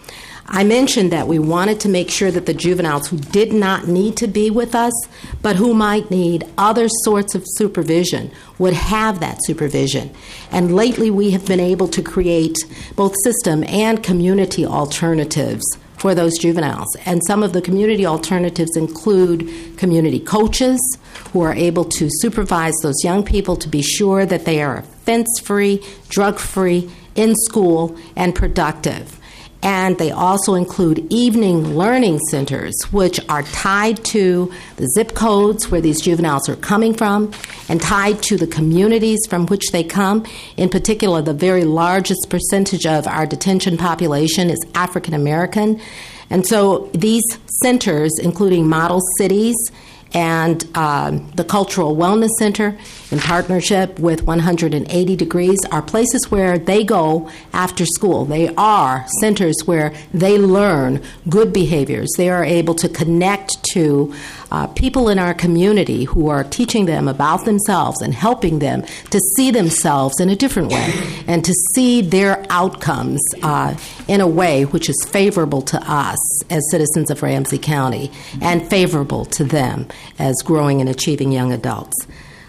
I mentioned that we wanted to make sure that the juveniles who did not need to be with us, but who might need other sorts of supervision, would have that supervision. And lately we have been able to create both system and community alternatives for those juveniles. And some of the community alternatives include community coaches who are able to supervise those young people to be sure that they are offense-free, drug-free, in school, and productive. And they also include evening learning centers, which are tied to the zip codes where these juveniles are coming from and tied to the communities from which they come. In particular, the very largest percentage of our detention population is African American. And so these centers, including Model Cities and the Cultural Wellness Center, in partnership with 180 Degrees, are places where they go after school. They are centers where they learn good behaviors. They are able to connect to people in our community who are teaching them about themselves and helping them to see themselves in a different way and to see their outcomes in a way which is favorable to us as citizens of Ramsey County and favorable to them as growing and achieving young adults.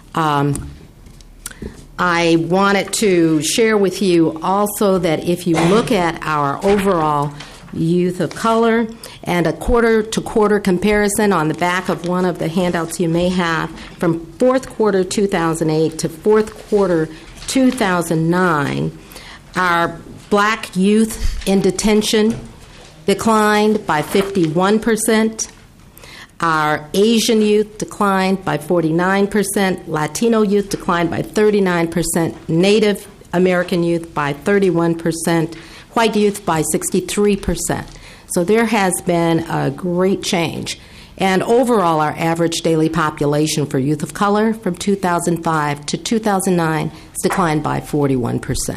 I wanted to share with you also that if you look at our overall youth of color and a quarter-to-quarter comparison on the back of one of the handouts you may have from fourth quarter 2008 to fourth quarter 2009, our black youth in detention declined by 51%. Our Asian youth declined by 49%, Latino youth declined by 39%, Native American youth by 31%, white youth by 63%. So there has been a great change. And overall, our average daily population for youth of color from 2005 to 2009 has declined by 41%.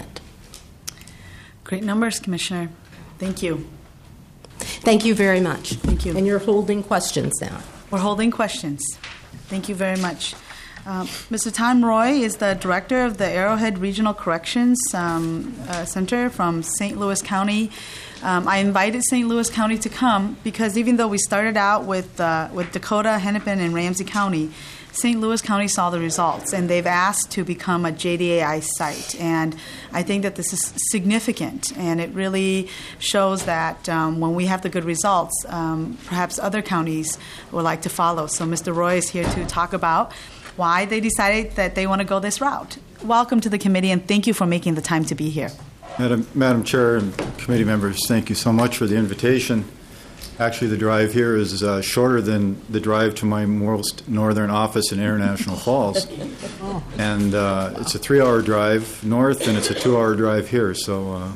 Great numbers, Commissioner. Thank you. Thank you very much. Thank you. And you're holding questions now. We're holding questions. Thank you very much. Mr. Tom Roy is the director of the Arrowhead Regional Corrections Center from St. Louis County. I invited St. Louis County to come because even though we started out with Dakota, Hennepin, and Ramsey County, St. Louis County saw the results, and they've asked to become a JDAI site. And I think that this is significant, and it really shows that when we have the good results, perhaps other counties would like to follow. So Mr. Roy is here to talk about why they decided that they want to go this route. Welcome to the committee, and thank you for making the time to be here. Madam Chair and committee members, thank you so much for the invitation. Actually, the drive here is shorter than the drive to my most northern office in International Falls. And it's a 3-hour drive north, and it's a 2-hour drive here. So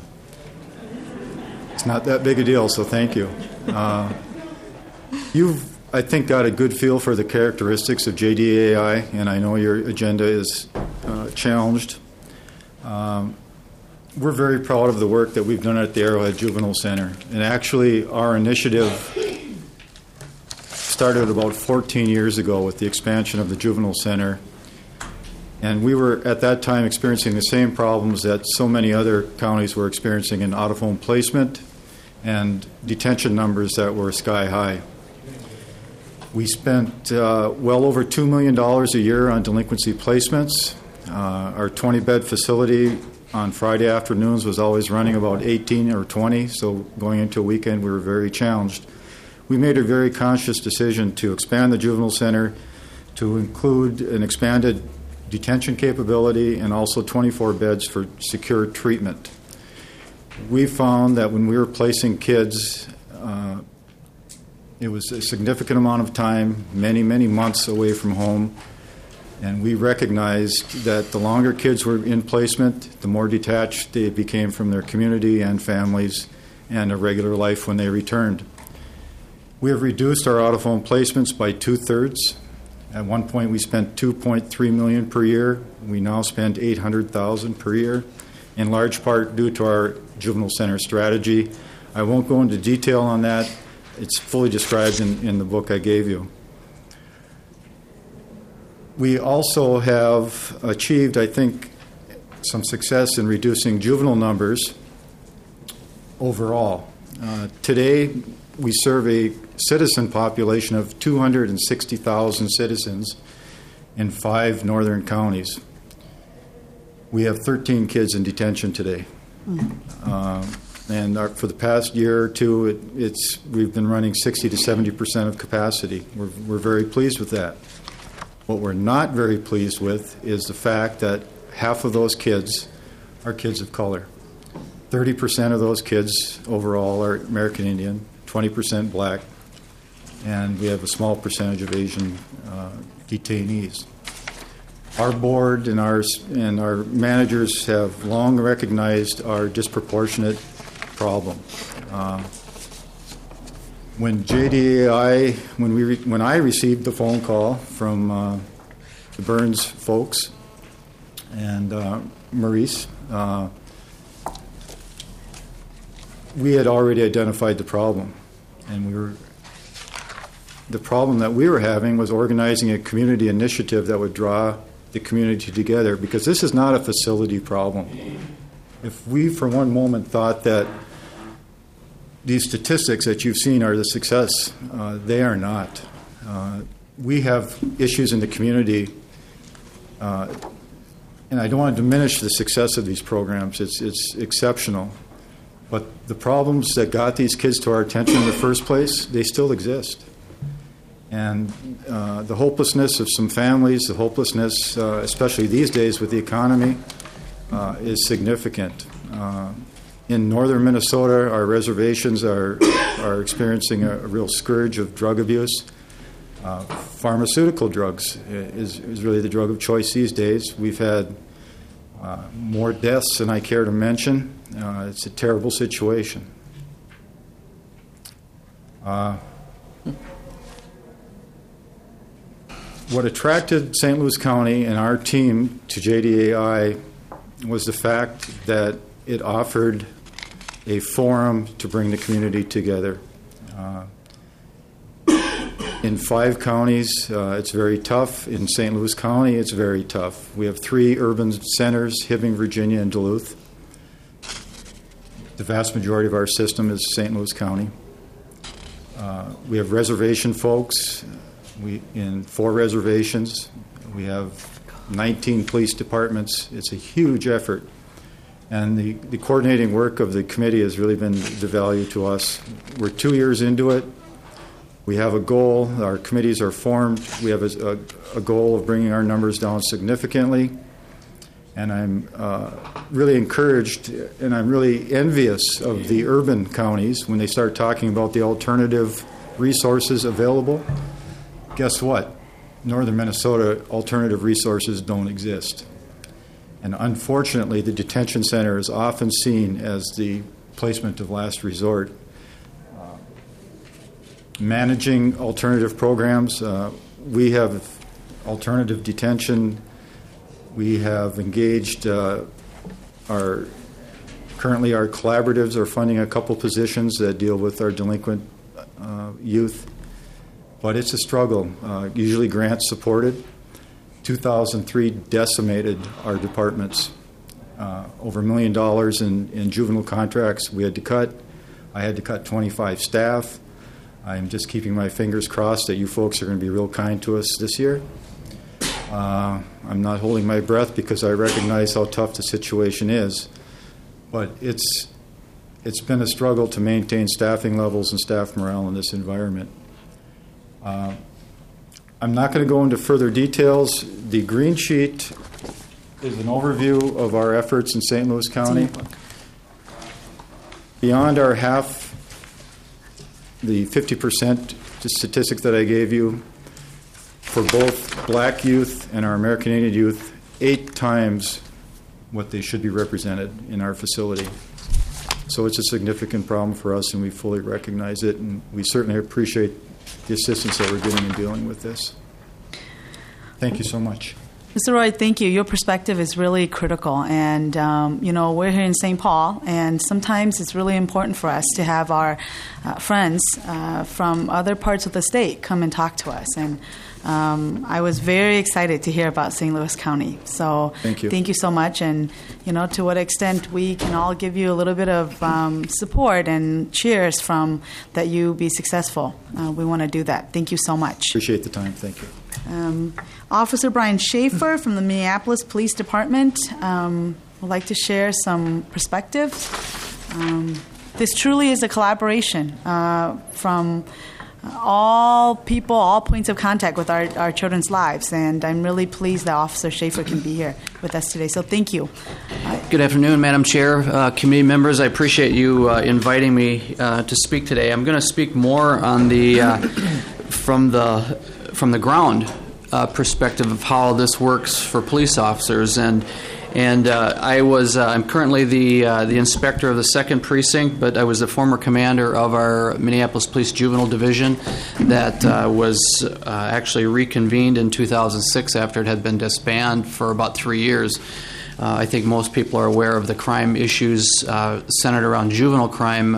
it's not that big a deal, so thank you. You've, I think, got a good feel for the characteristics of JDAI, and I know your agenda is challenged. We're very proud of the work that we've done at the Arrowhead Juvenile Center. And actually, our initiative started about 14 years ago with the expansion of the Juvenile Center. And we were, at that time, experiencing the same problems that so many other counties were experiencing in out-of-home placement and detention numbers that were sky high. We spent well over $2 million a year on delinquency placements. Our 20-bed facility on Friday afternoons was always running about 18 or 20, so going into a weekend we were very challenged. We made a very conscious decision to expand the Juvenile Center to include an expanded detention capability and also 24 beds for secure treatment. We found that when we were placing kids, it was a significant amount of time, many, many months away from home. And we recognized that the longer kids were in placement, the more detached they became from their community and families and a regular life when they returned. We have reduced our out-of-home placements by 2/3. At one point, we spent $2.3 million per year. We now spend $800,000 per year, in large part due to our juvenile center strategy. I won't go into detail on that. It's fully described in the book I gave you. We also have achieved, I think, some success in reducing juvenile numbers overall. Today, we serve a citizen population of 260,000 citizens in 5 northern counties. We have 13 kids in detention today. And for the past year or two, we've been running 60 to 70% of capacity. We're very pleased with that. What we're not very pleased with is the fact that half of those kids are kids of color. 30% of those kids overall are American Indian, 20% black, and we have a small percentage of Asian detainees. Our board and our managers have long recognized our disproportionate problem. When JDAI, when I received the phone call from the Burns folks and Maurice, we had already identified the problem, and the problem that we were having was organizing a community initiative that would draw the community together, because this is not a facility problem. If we for one moment thought that these statistics that you've seen are the success, they are not. We have issues in the community, and I don't want to diminish the success of these programs. It's exceptional. But the problems that got these kids to our attention in the first place, they still exist. And the hopelessness of some families, the hopelessness, especially these days with the economy, is significant. In northern Minnesota, our reservations are experiencing a real scourge of drug abuse. Pharmaceutical drugs is really the drug of choice these days. We've had more deaths than I care to mention. It's a terrible situation. What attracted St. Louis County and our team to JDAI was the fact that it offered a forum to bring the community together. In 5 counties, it's very tough. In St. Louis County, it's very tough. We have 3 urban centers, Hibbing, Virginia, and Duluth. The vast majority of our system is St. Louis County. We have reservation folks in 4 reservations. We have 19 police departments. It's a huge effort. And the coordinating work of the committee has really been the value to us. We're 2 years into it. We have a goal. Our committees are formed. We have a goal of bringing our numbers down significantly. And I'm really encouraged, and I'm really envious of the urban counties when they start talking about the alternative resources available. Guess what? Northern Minnesota, alternative resources don't exist. And unfortunately, the detention center is often seen as the placement of last resort. Managing alternative programs, we have alternative detention. We have engaged currently our collaboratives are funding a couple positions that deal with our delinquent youth. But it's a struggle, usually grant supported. 2003 decimated our departments. Over $1 million in juvenile contracts we had to cut. I had to cut 25 staff. I'm just keeping my fingers crossed that you folks are going to be real kind to us this year. I'm not holding my breath because I recognize how tough the situation is. But it's been a struggle to maintain staffing levels and staff morale in this environment. I'm not going to go into further details. The green sheet is an overview of our efforts in St. Louis County. Beyond our half, the 50% statistic that I gave you, for both black youth and our American Indian youth, 8 times what they should be represented in our facility. So it's a significant problem for us, and we fully recognize it, and we certainly appreciate the assistance that we're getting in dealing with this. Thank you so much. Mr. Roy, thank you. Your perspective is really critical. And, we're here in St. Paul, and sometimes it's really important for us to have our friends from other parts of the state come and talk to us. And I was very excited to hear about St. Louis County. So thank you so much. And, to what extent we can all give you a little bit of support and cheers from that you be successful. We want to do that. Thank you so much. Appreciate the time. Thank you. Officer Brian Schaefer from the Minneapolis Police Department would like to share some perspectives. This truly is a collaboration from all people, all points of contact with our children's lives, and I'm really pleased that Officer Schaefer can be here with us today. So thank you. Good afternoon, Madam Chair, committee members. I appreciate you inviting me to speak today. I'm going to speak more on the from the ground perspective of how this works for police officers, and I'm currently the inspector of the 2nd Precinct, but I was the former commander of our Minneapolis Police Juvenile Division that was actually reconvened in 2006 after it had been disbanded for about 3 years. I think most people are aware of the crime issues centered around juvenile crime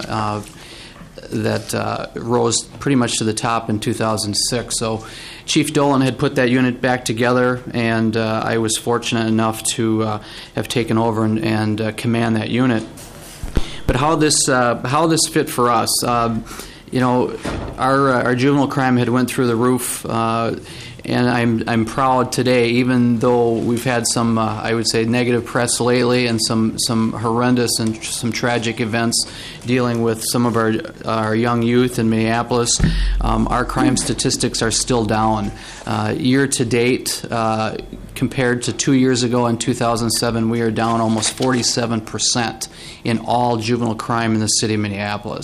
that rose pretty much to the top in 2006. So Chief Dolan had put that unit back together, and I was fortunate enough to have taken over and command that unit. But how this fit for us? Our juvenile crime had went through the roof, and I'm proud today, even though we've had some I would say negative press lately and some horrendous and some tragic events dealing with some of our young youth in Minneapolis. Our crime statistics are still down. Year to date, compared to 2 years ago in 2007, we are down almost 47% in all juvenile crime in the city of Minneapolis.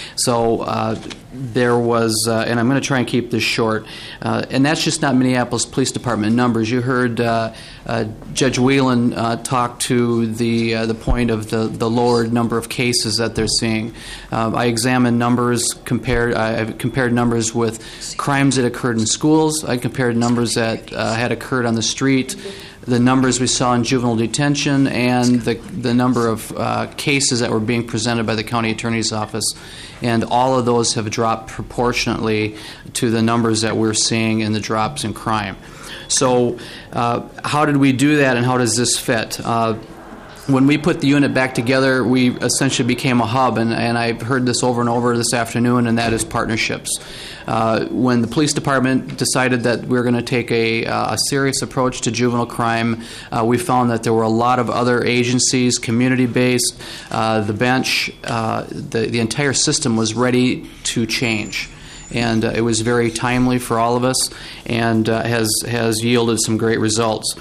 So there was, and I'm going to try and keep this short, and that's just not Minneapolis Police Department numbers. You heard Judge Whelan talk to the point of the lowered number of cases that they're seeing. I examined numbers, I've compared numbers with crimes that occurred in schools. I compared numbers that had occurred on the street, the numbers we saw in juvenile detention, and the number of cases that were being presented by the county attorney's office. And all of those have dropped proportionately to the numbers that we're seeing in the drops in crime. So how did we do that, and how does this fit? When we put the unit back together, we essentially became a hub, and I've heard this over and over this afternoon, and that is partnerships. When the police department decided that we were going to take a serious approach to juvenile crime, we found that there were a lot of other agencies, community-based, the bench, the entire system was ready to change. And it was very timely for all of us, and has yielded some great results.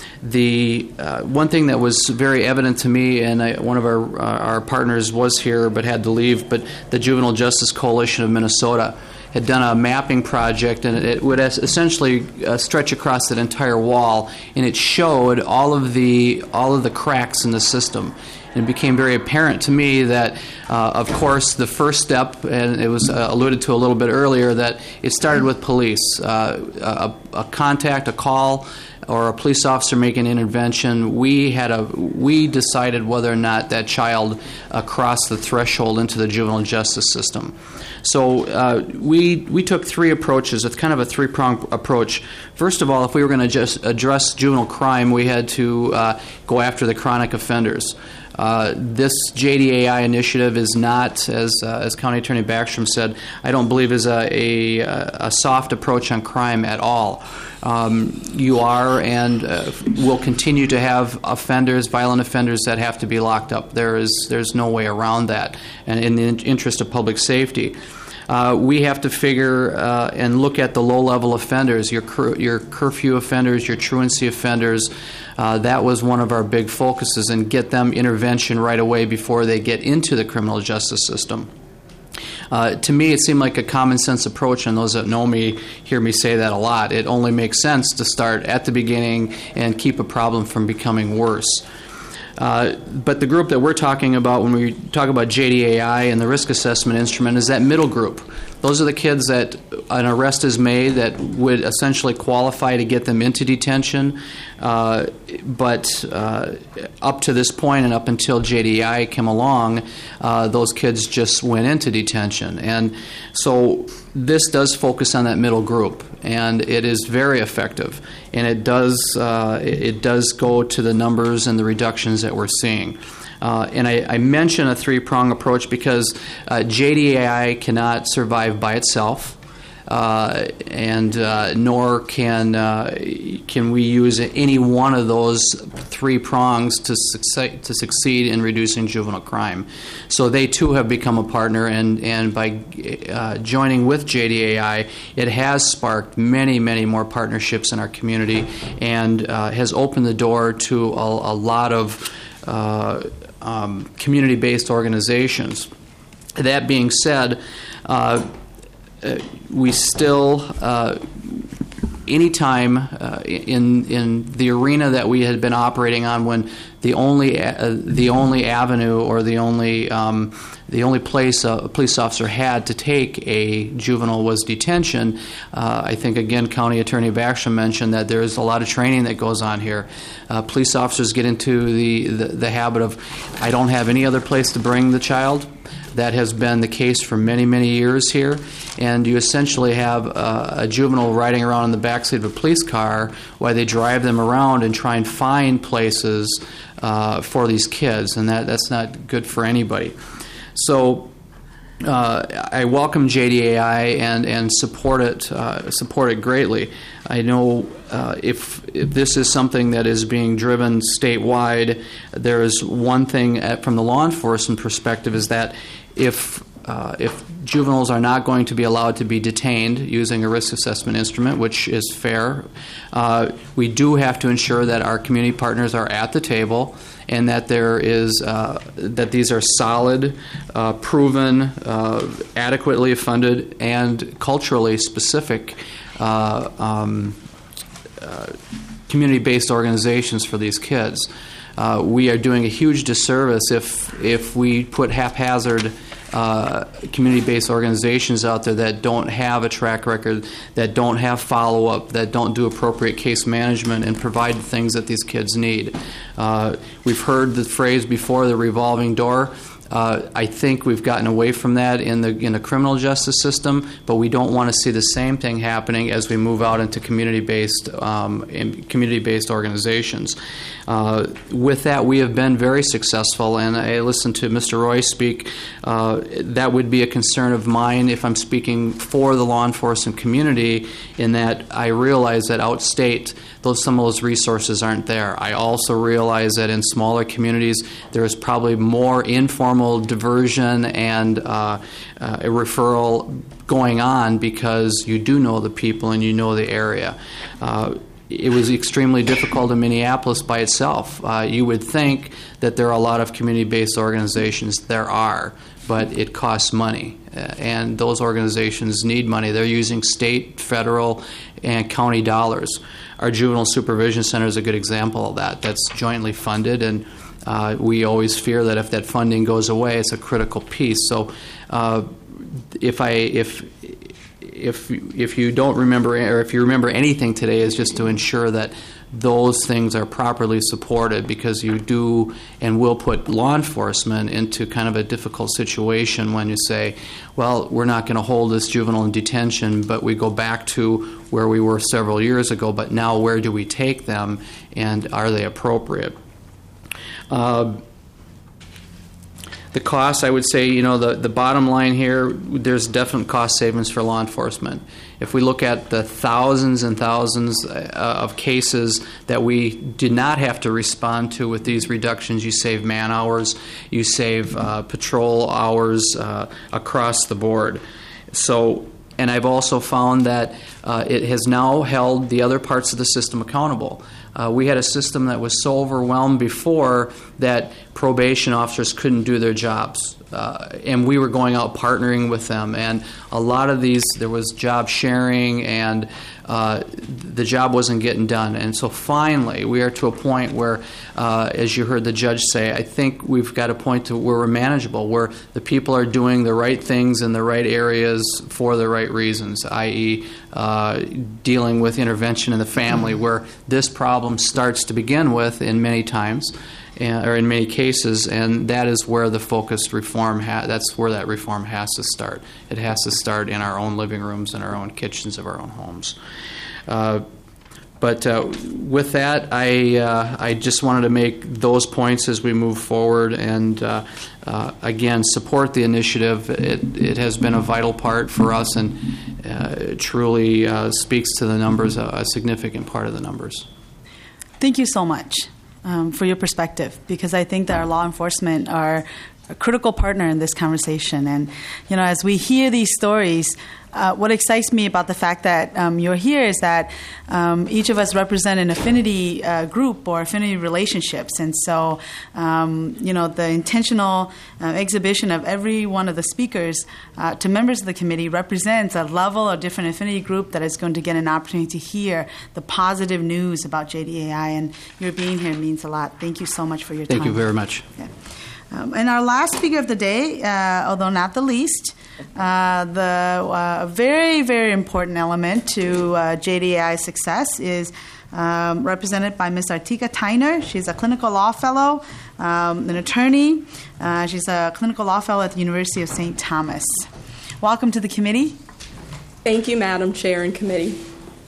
The one thing that was very evident to me, and one of our partners was here but had to leave, but the Juvenile Justice Coalition of Minnesota had done a mapping project, and it would essentially stretch across that entire wall, and it showed all of the cracks in the system. And it became very apparent to me that, of course, the first step, and it was alluded to a little bit earlier, that it started with police. A contact, a call, or a police officer making an intervention, we decided whether or not that child crossed the threshold into the juvenile justice system. So we took 3 approaches. It's kind of a 3-pronged approach. First of all, if we were going to just address juvenile crime, we had to go after the chronic offenders. This JDAI initiative is not, as County Attorney Backstrom said, I don't believe is a soft approach on crime at all. You are and will continue to have offenders, violent offenders, that have to be locked up. There's no way around that, and in the interest of public safety. We have to figure and look at the low-level offenders, your curfew offenders, your truancy offenders. That was one of our big focuses, and get them intervention right away before they get into the criminal justice system. To me, it seemed like a common-sense approach, and those that know me hear me say that a lot. It only makes sense to start at the beginning and keep a problem from becoming worse. But the group that we're talking about when we talk about JDAI and the risk assessment instrument is that middle group. Those are the kids that an arrest is made that would essentially qualify to get them into detention, but up to this point and up until JDI came along, those kids just went into detention. And so this does focus on that middle group, and it is very effective. And it does go to the numbers and the reductions that we're seeing. And I mention a three-prong approach because JDAI cannot survive by itself, and nor can we use any one of those three prongs to succeed in reducing juvenile crime. So they too have become a partner, and by joining with JDAI, it has sparked many, many more partnerships in our community, and has opened the door to a lot of community-based organizations. That being said, we still, anytime in the arena that we had been operating on, when the only avenue or the only place a police officer had to take a juvenile was detention. I think, again, County Attorney Backstrom mentioned that there's a lot of training that goes on here. Police officers get into the habit of, I don't have any other place to bring the child. That has been the case for many, many years here. And you essentially have a juvenile riding around in the backseat of a police car while they drive them around and try and find places for these kids. And that's not good for anybody. So I welcome JDAI and support it greatly. I know if this is something that is being driven statewide, there is one thing from the law enforcement perspective is that if juveniles are not going to be allowed to be detained using a risk assessment instrument, which is fair, we do have to ensure that our community partners are at the table and that there is that these are solid, proven, adequately funded, and culturally specific community-based organizations for these kids. We are doing a huge disservice if we put haphazard community-based organizations out there that don't have a track record, that don't have follow-up, that don't do appropriate case management and provide the things that these kids need. We've heard the phrase before, the revolving door. I think we've gotten away from that in the criminal justice system, but we don't want to see the same thing happening as we move out into community-based organizations. With that, we have been very successful, and I listened to Mr. Roy speak. That would be a concern of mine if I'm speaking for the law enforcement community, in that I realize that outstate, some of those resources aren't there. I also realize that in smaller communities, there is probably more informal diversion and a referral going on because you do know the people and you know the area. It was extremely difficult in Minneapolis by itself. You would think that there are a lot of community-based organizations. There are, but it costs money, and those organizations need money. They're using state, federal, and county dollars. Our Juvenile Supervision Center is a good example of that. That's jointly funded, and we always fear that if that funding goes away, it's a critical piece. So if you don't remember, or if you remember anything today, is just to ensure that those things are properly supported, because you do and will put law enforcement into kind of a difficult situation when you say, well, we're not going to hold this juvenile in detention, but we go back to where we were several years ago, but now where do we take them, and are they appropriate? The costs, I would say, the bottom line here, there's definite cost savings for law enforcement. If we look at the thousands and thousands of cases that we did not have to respond to with these reductions, you save man hours, you save patrol hours across the board. So, and I've also found that it has now held the other parts of the system accountable. We had a system that was so overwhelmed before that probation officers couldn't do their jobs. and we were going out partnering with them. And a lot of these, there was job sharing, and the job wasn't getting done. And so finally, we are to a point where, as you heard the judge say, I think we've got a point to where we're manageable, where the people are doing the right things in the right areas for the right reasons, i.e., dealing with intervention in the family, where this problem starts to begin with in many times. Or in many cases, and that is where the focused reform, that's where that reform has to start. It has to start in our own living rooms and our own kitchens of our own homes. But with that, I just wanted to make those points as we move forward and, again, support the initiative. It has been a vital part for us and truly speaks to the numbers, a significant part of the numbers. Thank you so much for your perspective, because I think that our law enforcement are a critical partner in this conversation. And, you know, as we hear these stories, what excites me about the fact that you're here is that each of us represent an affinity group or affinity relationships. And so, you know, the intentional exhibition of every one of the speakers to members of the committee represents a level or different affinity group that is going to get an opportunity to hear the positive news about JDAI. And your being here means a lot. Thank you so much for your time. Thank you very much. Yeah. And our last speaker of the day, although not the least, the very, very important element to JDAI's success is represented by Ms. Artika Tyner. She's a clinical law fellow, an attorney. She's a clinical law fellow at the University of St. Thomas. Welcome to the committee. Thank you, Madam Chair and committee.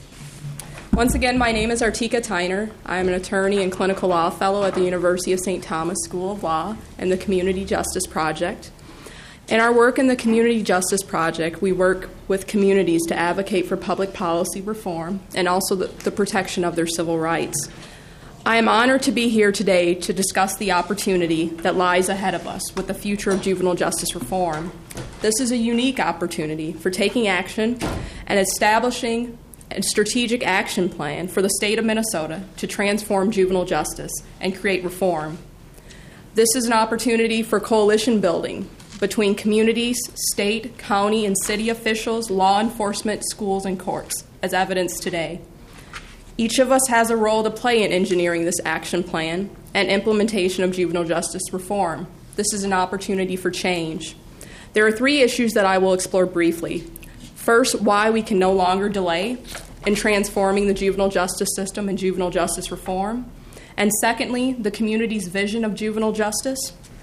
Once again, my name is Artika Tyner. I am an attorney and clinical law fellow at the University of St. Thomas School of Law and the Community Justice Project. In our work in the Community Justice Project, we work with communities to advocate for public policy reform and also the protection of their civil rights. I am honored to be here today to discuss the opportunity that lies ahead of us with the future of juvenile justice reform. This is a unique opportunity for taking action and establishing a strategic action plan for the state of Minnesota to transform juvenile justice and create reform. This is an opportunity for coalition building between communities, state, county, and city officials, law enforcement, schools, and courts, as evidenced today. Each of us has a role to play in engineering this action plan and implementation of juvenile justice reform. This is an opportunity for change. There are 3 issues that I will explore briefly. First, why we can no longer delay in transforming the juvenile justice system and juvenile justice reform. And secondly, the community's vision of juvenile justice.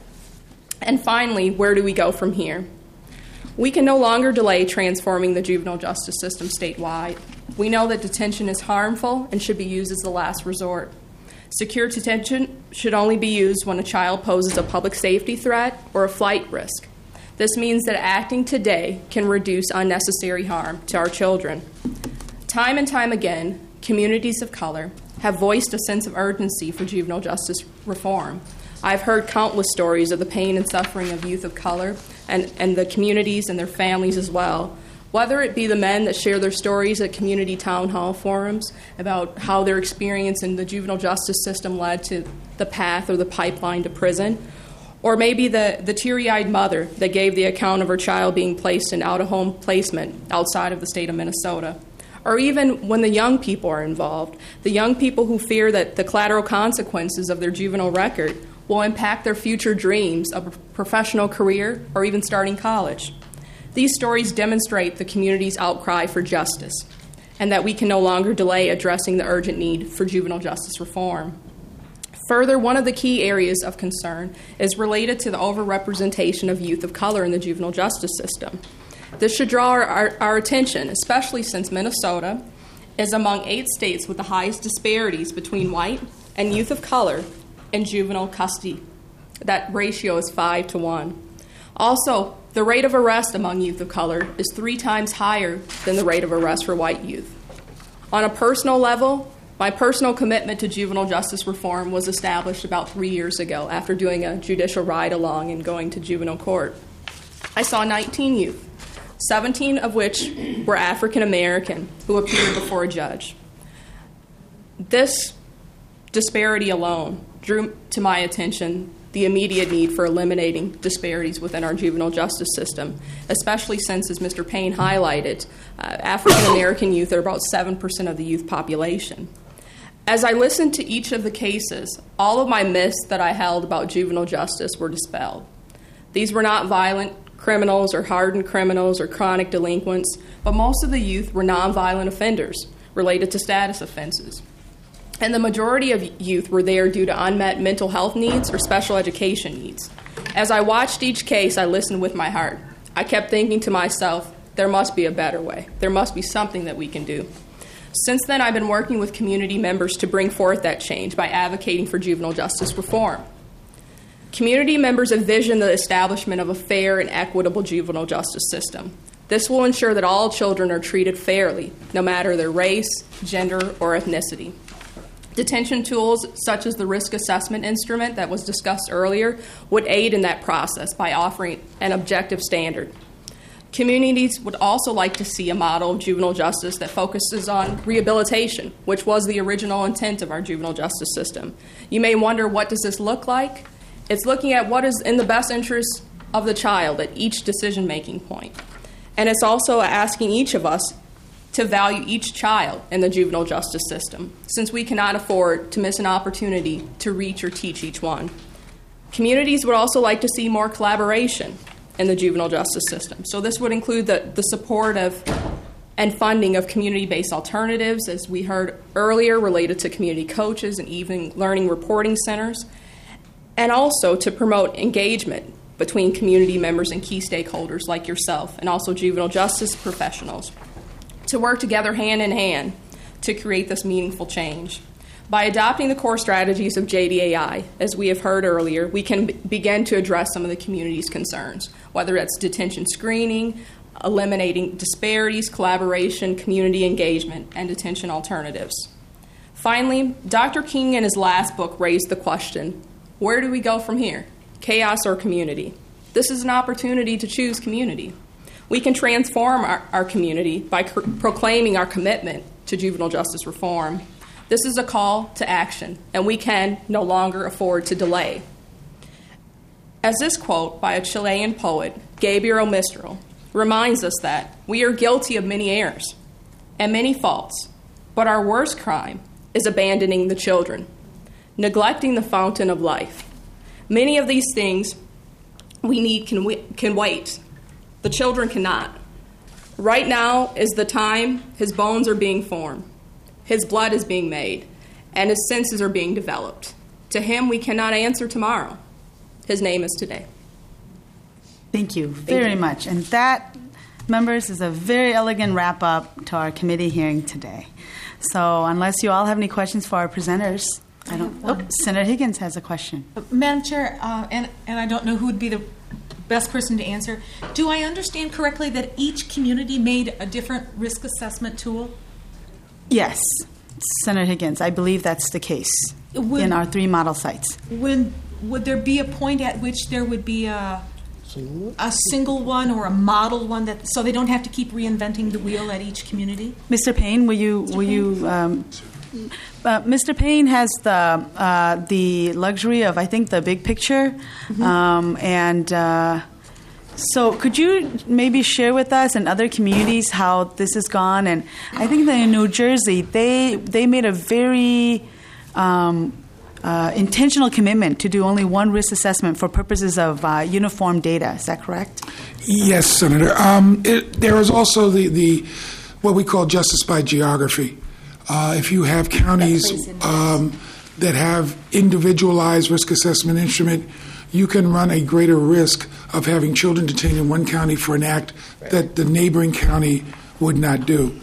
And finally, where do we go from here? We can no longer delay transforming the juvenile justice system statewide. We know that detention is harmful and should be used as the last resort. Secure detention should only be used when a child poses a public safety threat or a flight risk. This means that acting today can reduce unnecessary harm to our children. Time and time again, communities of color have voiced a sense of urgency for juvenile justice reform. I've heard countless stories of the pain and suffering of youth of color and the communities and their families as well. Whether it be the men that share their stories at community town hall forums about how their experience in the juvenile justice system led to the path or the pipeline to prison, or maybe the teary-eyed mother that gave the account of her child being placed in out-of-home placement outside of the state of Minnesota. Or even when the young people are involved, the young people who fear that the collateral consequences of their juvenile record will impact their future dreams of a professional career or even starting college. These stories demonstrate the community's outcry for justice and that we can no longer delay addressing the urgent need for juvenile justice reform. Further, one of the key areas of concern is related to the overrepresentation of youth of color in the juvenile justice system. This should draw our attention, especially since Minnesota is among 8 states with the highest disparities between white and youth of color in juvenile custody. That ratio is 5 to 1. Also, the rate of arrest among youth of color is 3 times higher than the rate of arrest for white youth. On a personal level, my personal commitment to juvenile justice reform was established about 3 years ago after doing a judicial ride-along and going to juvenile court. I saw 19 youth, 17 of which were African American, who appeared before a judge. This disparity alone drew to my attention the immediate need for eliminating disparities within our juvenile justice system, especially since, as Mr. Payne highlighted, African American youth are about 7% of the youth population. As I listened to each of the cases, all of my myths that I held about juvenile justice were dispelled. These were not violent criminals or hardened criminals or chronic delinquents, but most of the youth were nonviolent offenders related to status offenses. And the majority of youth were there due to unmet mental health needs or special education needs. As I watched each case, I listened with my heart. I kept thinking to myself, there must be a better way. There must be something that we can do. Since then, I've been working with community members to bring forth that change by advocating for juvenile justice reform. Community members envision the establishment of a fair and equitable juvenile justice system. This will ensure that all children are treated fairly, no matter their race, gender, or ethnicity. Detention tools such as the risk assessment instrument that was discussed earlier would aid in that process by offering an objective standard. Communities would also like to see a model of juvenile justice that focuses on rehabilitation, which was the original intent of our juvenile justice system. You may wonder, what does this look like? It's looking at what is in the best interest of the child at each decision-making point. And it's also asking each of us to value each child in the juvenile justice system, since we cannot afford to miss an opportunity to reach or teach each one. Communities would also like to see more collaboration in the juvenile justice system. So this would include the support of and funding of community-based alternatives, as we heard earlier, related to community coaches and even learning reporting centers, and also to promote engagement between community members and key stakeholders like yourself, and also juvenile justice professionals, to work together hand in hand to create this meaningful change. By adopting the core strategies of JDAI, as we have heard earlier, we can begin to address some of the community's concerns, whether it's detention screening, eliminating disparities, collaboration, community engagement, and detention alternatives. Finally, Dr. King in his last book raised the question, where do we go from here? Chaos or community? This is an opportunity to choose community. We can transform our community by proclaiming our commitment to juvenile justice reform. This is a call to action, and we can no longer afford to delay. As this quote by a Chilean poet, Gabriel Mistral, reminds us that we are guilty of many errors and many faults, but our worst crime is abandoning the children, neglecting the fountain of life. Many of these things we need can wait. The children cannot. Right now is the time his bones are being formed, his blood is being made, and his senses are being developed. To him we cannot answer tomorrow. His name is today. Thank you very much. And that, members, is a very elegant wrap-up to our committee hearing today. So unless you all have any questions for our presenters, Senator Higgins has a question. Madam Chair, and I don't know who would be the best person to answer. Do I understand correctly that each community made a different risk assessment tool? Yes, Senator Higgins, I believe that's the case in our 3 model sites. Would there be a point at which there would be a single one or a model one, so they don't have to keep reinventing the wheel at each community? Mr. Payne, Mr. Payne has the luxury of, I think, the big picture, so could you maybe share with us and other communities how this has gone? And I think that in New Jersey, they made a very intentional commitment to do only one risk assessment for purposes of uniform data. Is that correct? Yes, Senator. There is also the what we call justice by geography. If you have counties that have individualized risk assessment instrument, you can run a greater risk of having children detained in one county for an act that the neighboring county would not do.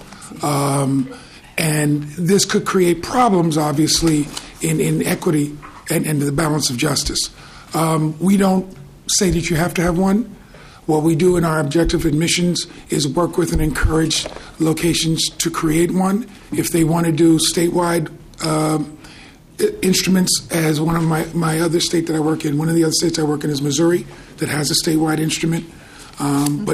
And this could create problems, obviously, in equity and the balance of justice. We don't say that you have to have one. What we do in our objective admissions is work with and encourage locations to create one. If they want to do statewide instruments, as one of my other state that I work in, one of the other states I work in is Missouri, that has a statewide instrument. But,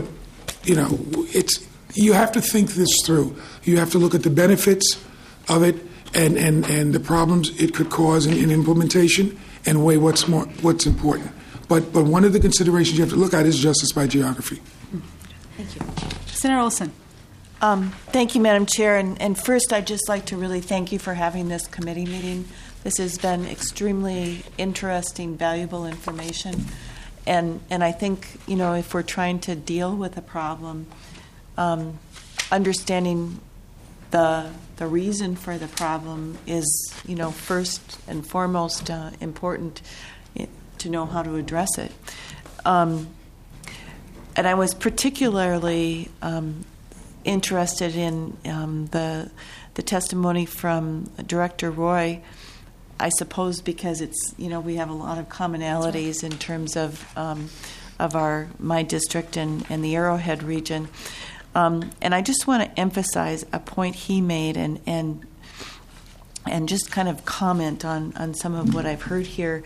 you have to think this through. You have to look at the benefits of it and the problems it could cause in implementation, and weigh what's important. But one of the considerations you have to look at is justice by geography. Thank you. Senator Olson. Thank you, Madam Chair. And first, I'd just like to really thank you for having this committee meeting. This has been extremely interesting, valuable information. And I think, if we're trying to deal with a problem, understanding the reason for the problem is, first and foremost important to know how to address it. And I was particularly interested in the testimony from Director Roy, I suppose because it's, we have a lot of commonalities in terms of my district and the Arrowhead region. And I just want to emphasize a point he made and just kind of comment on some of what I've heard here.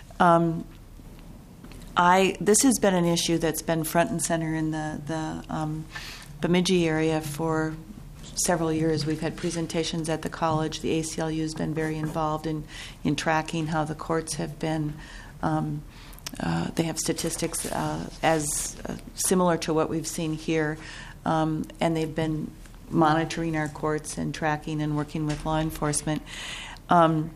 This has been an issue that's been front and center in the Bemidji area for several years. We've had presentations at the college. The ACLU has been very involved in tracking how the courts have been. They have statistics as similar to what we've seen here, and they've been monitoring our courts and tracking and working with law enforcement. But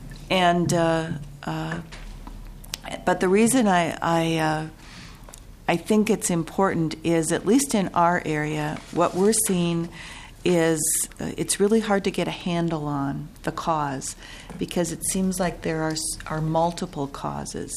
the reason I think it's important is, at least in our area, what we're seeing is it's really hard to get a handle on the cause, because it seems like there are multiple causes.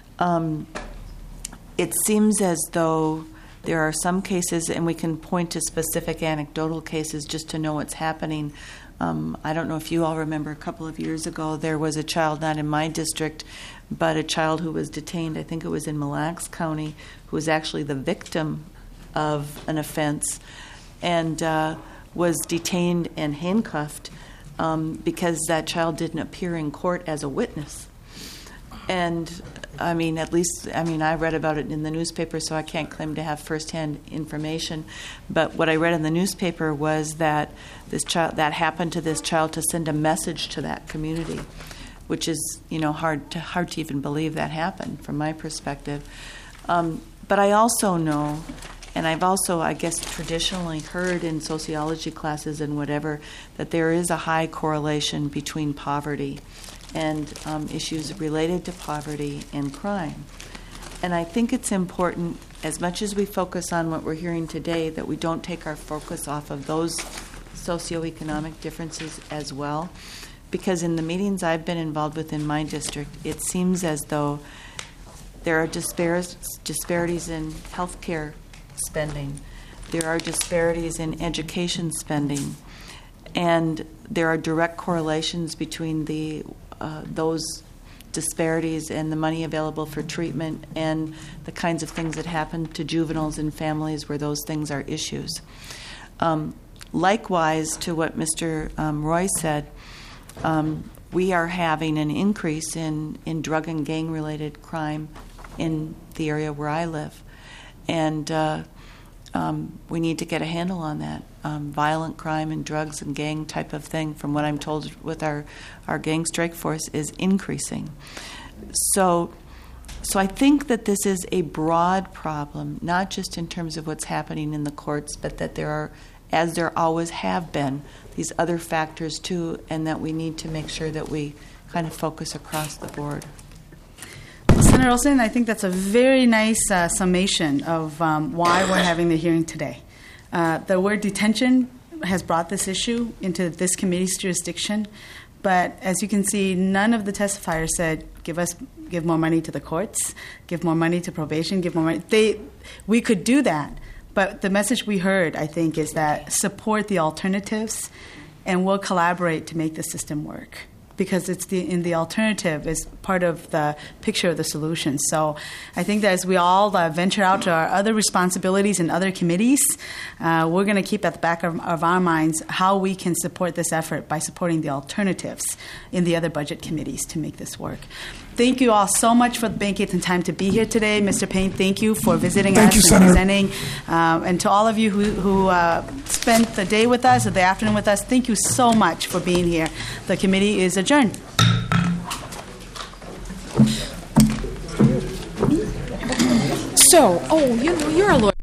It seems as though there are some cases, and we can point to specific anecdotal cases just to know what's happening. I don't know if you all remember, a couple of years ago, there was a child, not in my district, but a child who was detained, I think it was in Mille Lacs County, who was actually the victim of an offense, and was detained and handcuffed because that child didn't appear in court as a witness. And I read about it in the newspaper, so I can't claim to have firsthand information. But what I read in the newspaper was that that happened to this child to send a message to that community, which is, hard to even believe that happened from my perspective. But I also know, and I've also, I guess, traditionally heard in sociology classes and whatever, that there is a high correlation between poverty and issues related to poverty and crime. And I think it's important, as much as we focus on what we're hearing today, that we don't take our focus off of those socioeconomic differences as well. Because in the meetings I've been involved with in my district, it seems as though there are disparities in healthcare spending. There are disparities in education spending. And there are direct correlations between those disparities and the money available for treatment and the kinds of things that happen to juveniles and families where those things are issues. Likewise, to what Mr. Roy said, we are having an increase in drug and gang-related crime in the area where I live. And we need to get a handle on that. Violent crime and drugs and gang type of thing, from what I'm told with our gang strike force, is increasing. So I think that this is a broad problem, not just in terms of what's happening in the courts, but that there are, as there always have been, these other factors too, and that we need to make sure that we kind of focus across the board. Senator Olson, I think that's a very nice summation of why we're having the hearing today. The word detention has brought this issue into this committee's jurisdiction, but as you can see, none of the testifiers said, give more money to the courts, give more money to probation, give more money. We could do that, but the message we heard, I think, is that support the alternatives, and we'll collaborate to make the system work, because it's in the alternative is part of the picture of the solution. So I think that as we all venture out to our other responsibilities in other committees, we're going to keep at the back of our minds how we can support this effort by supporting the alternatives in the other budget committees to make this work. Thank you all so much for making the time to be here today. Mr. Payne, thank you for visiting us and Senator. presenting. And to all of you who spent the day with us or the afternoon with us, thank you so much for being here. The committee is adjourned. So, you're a lawyer.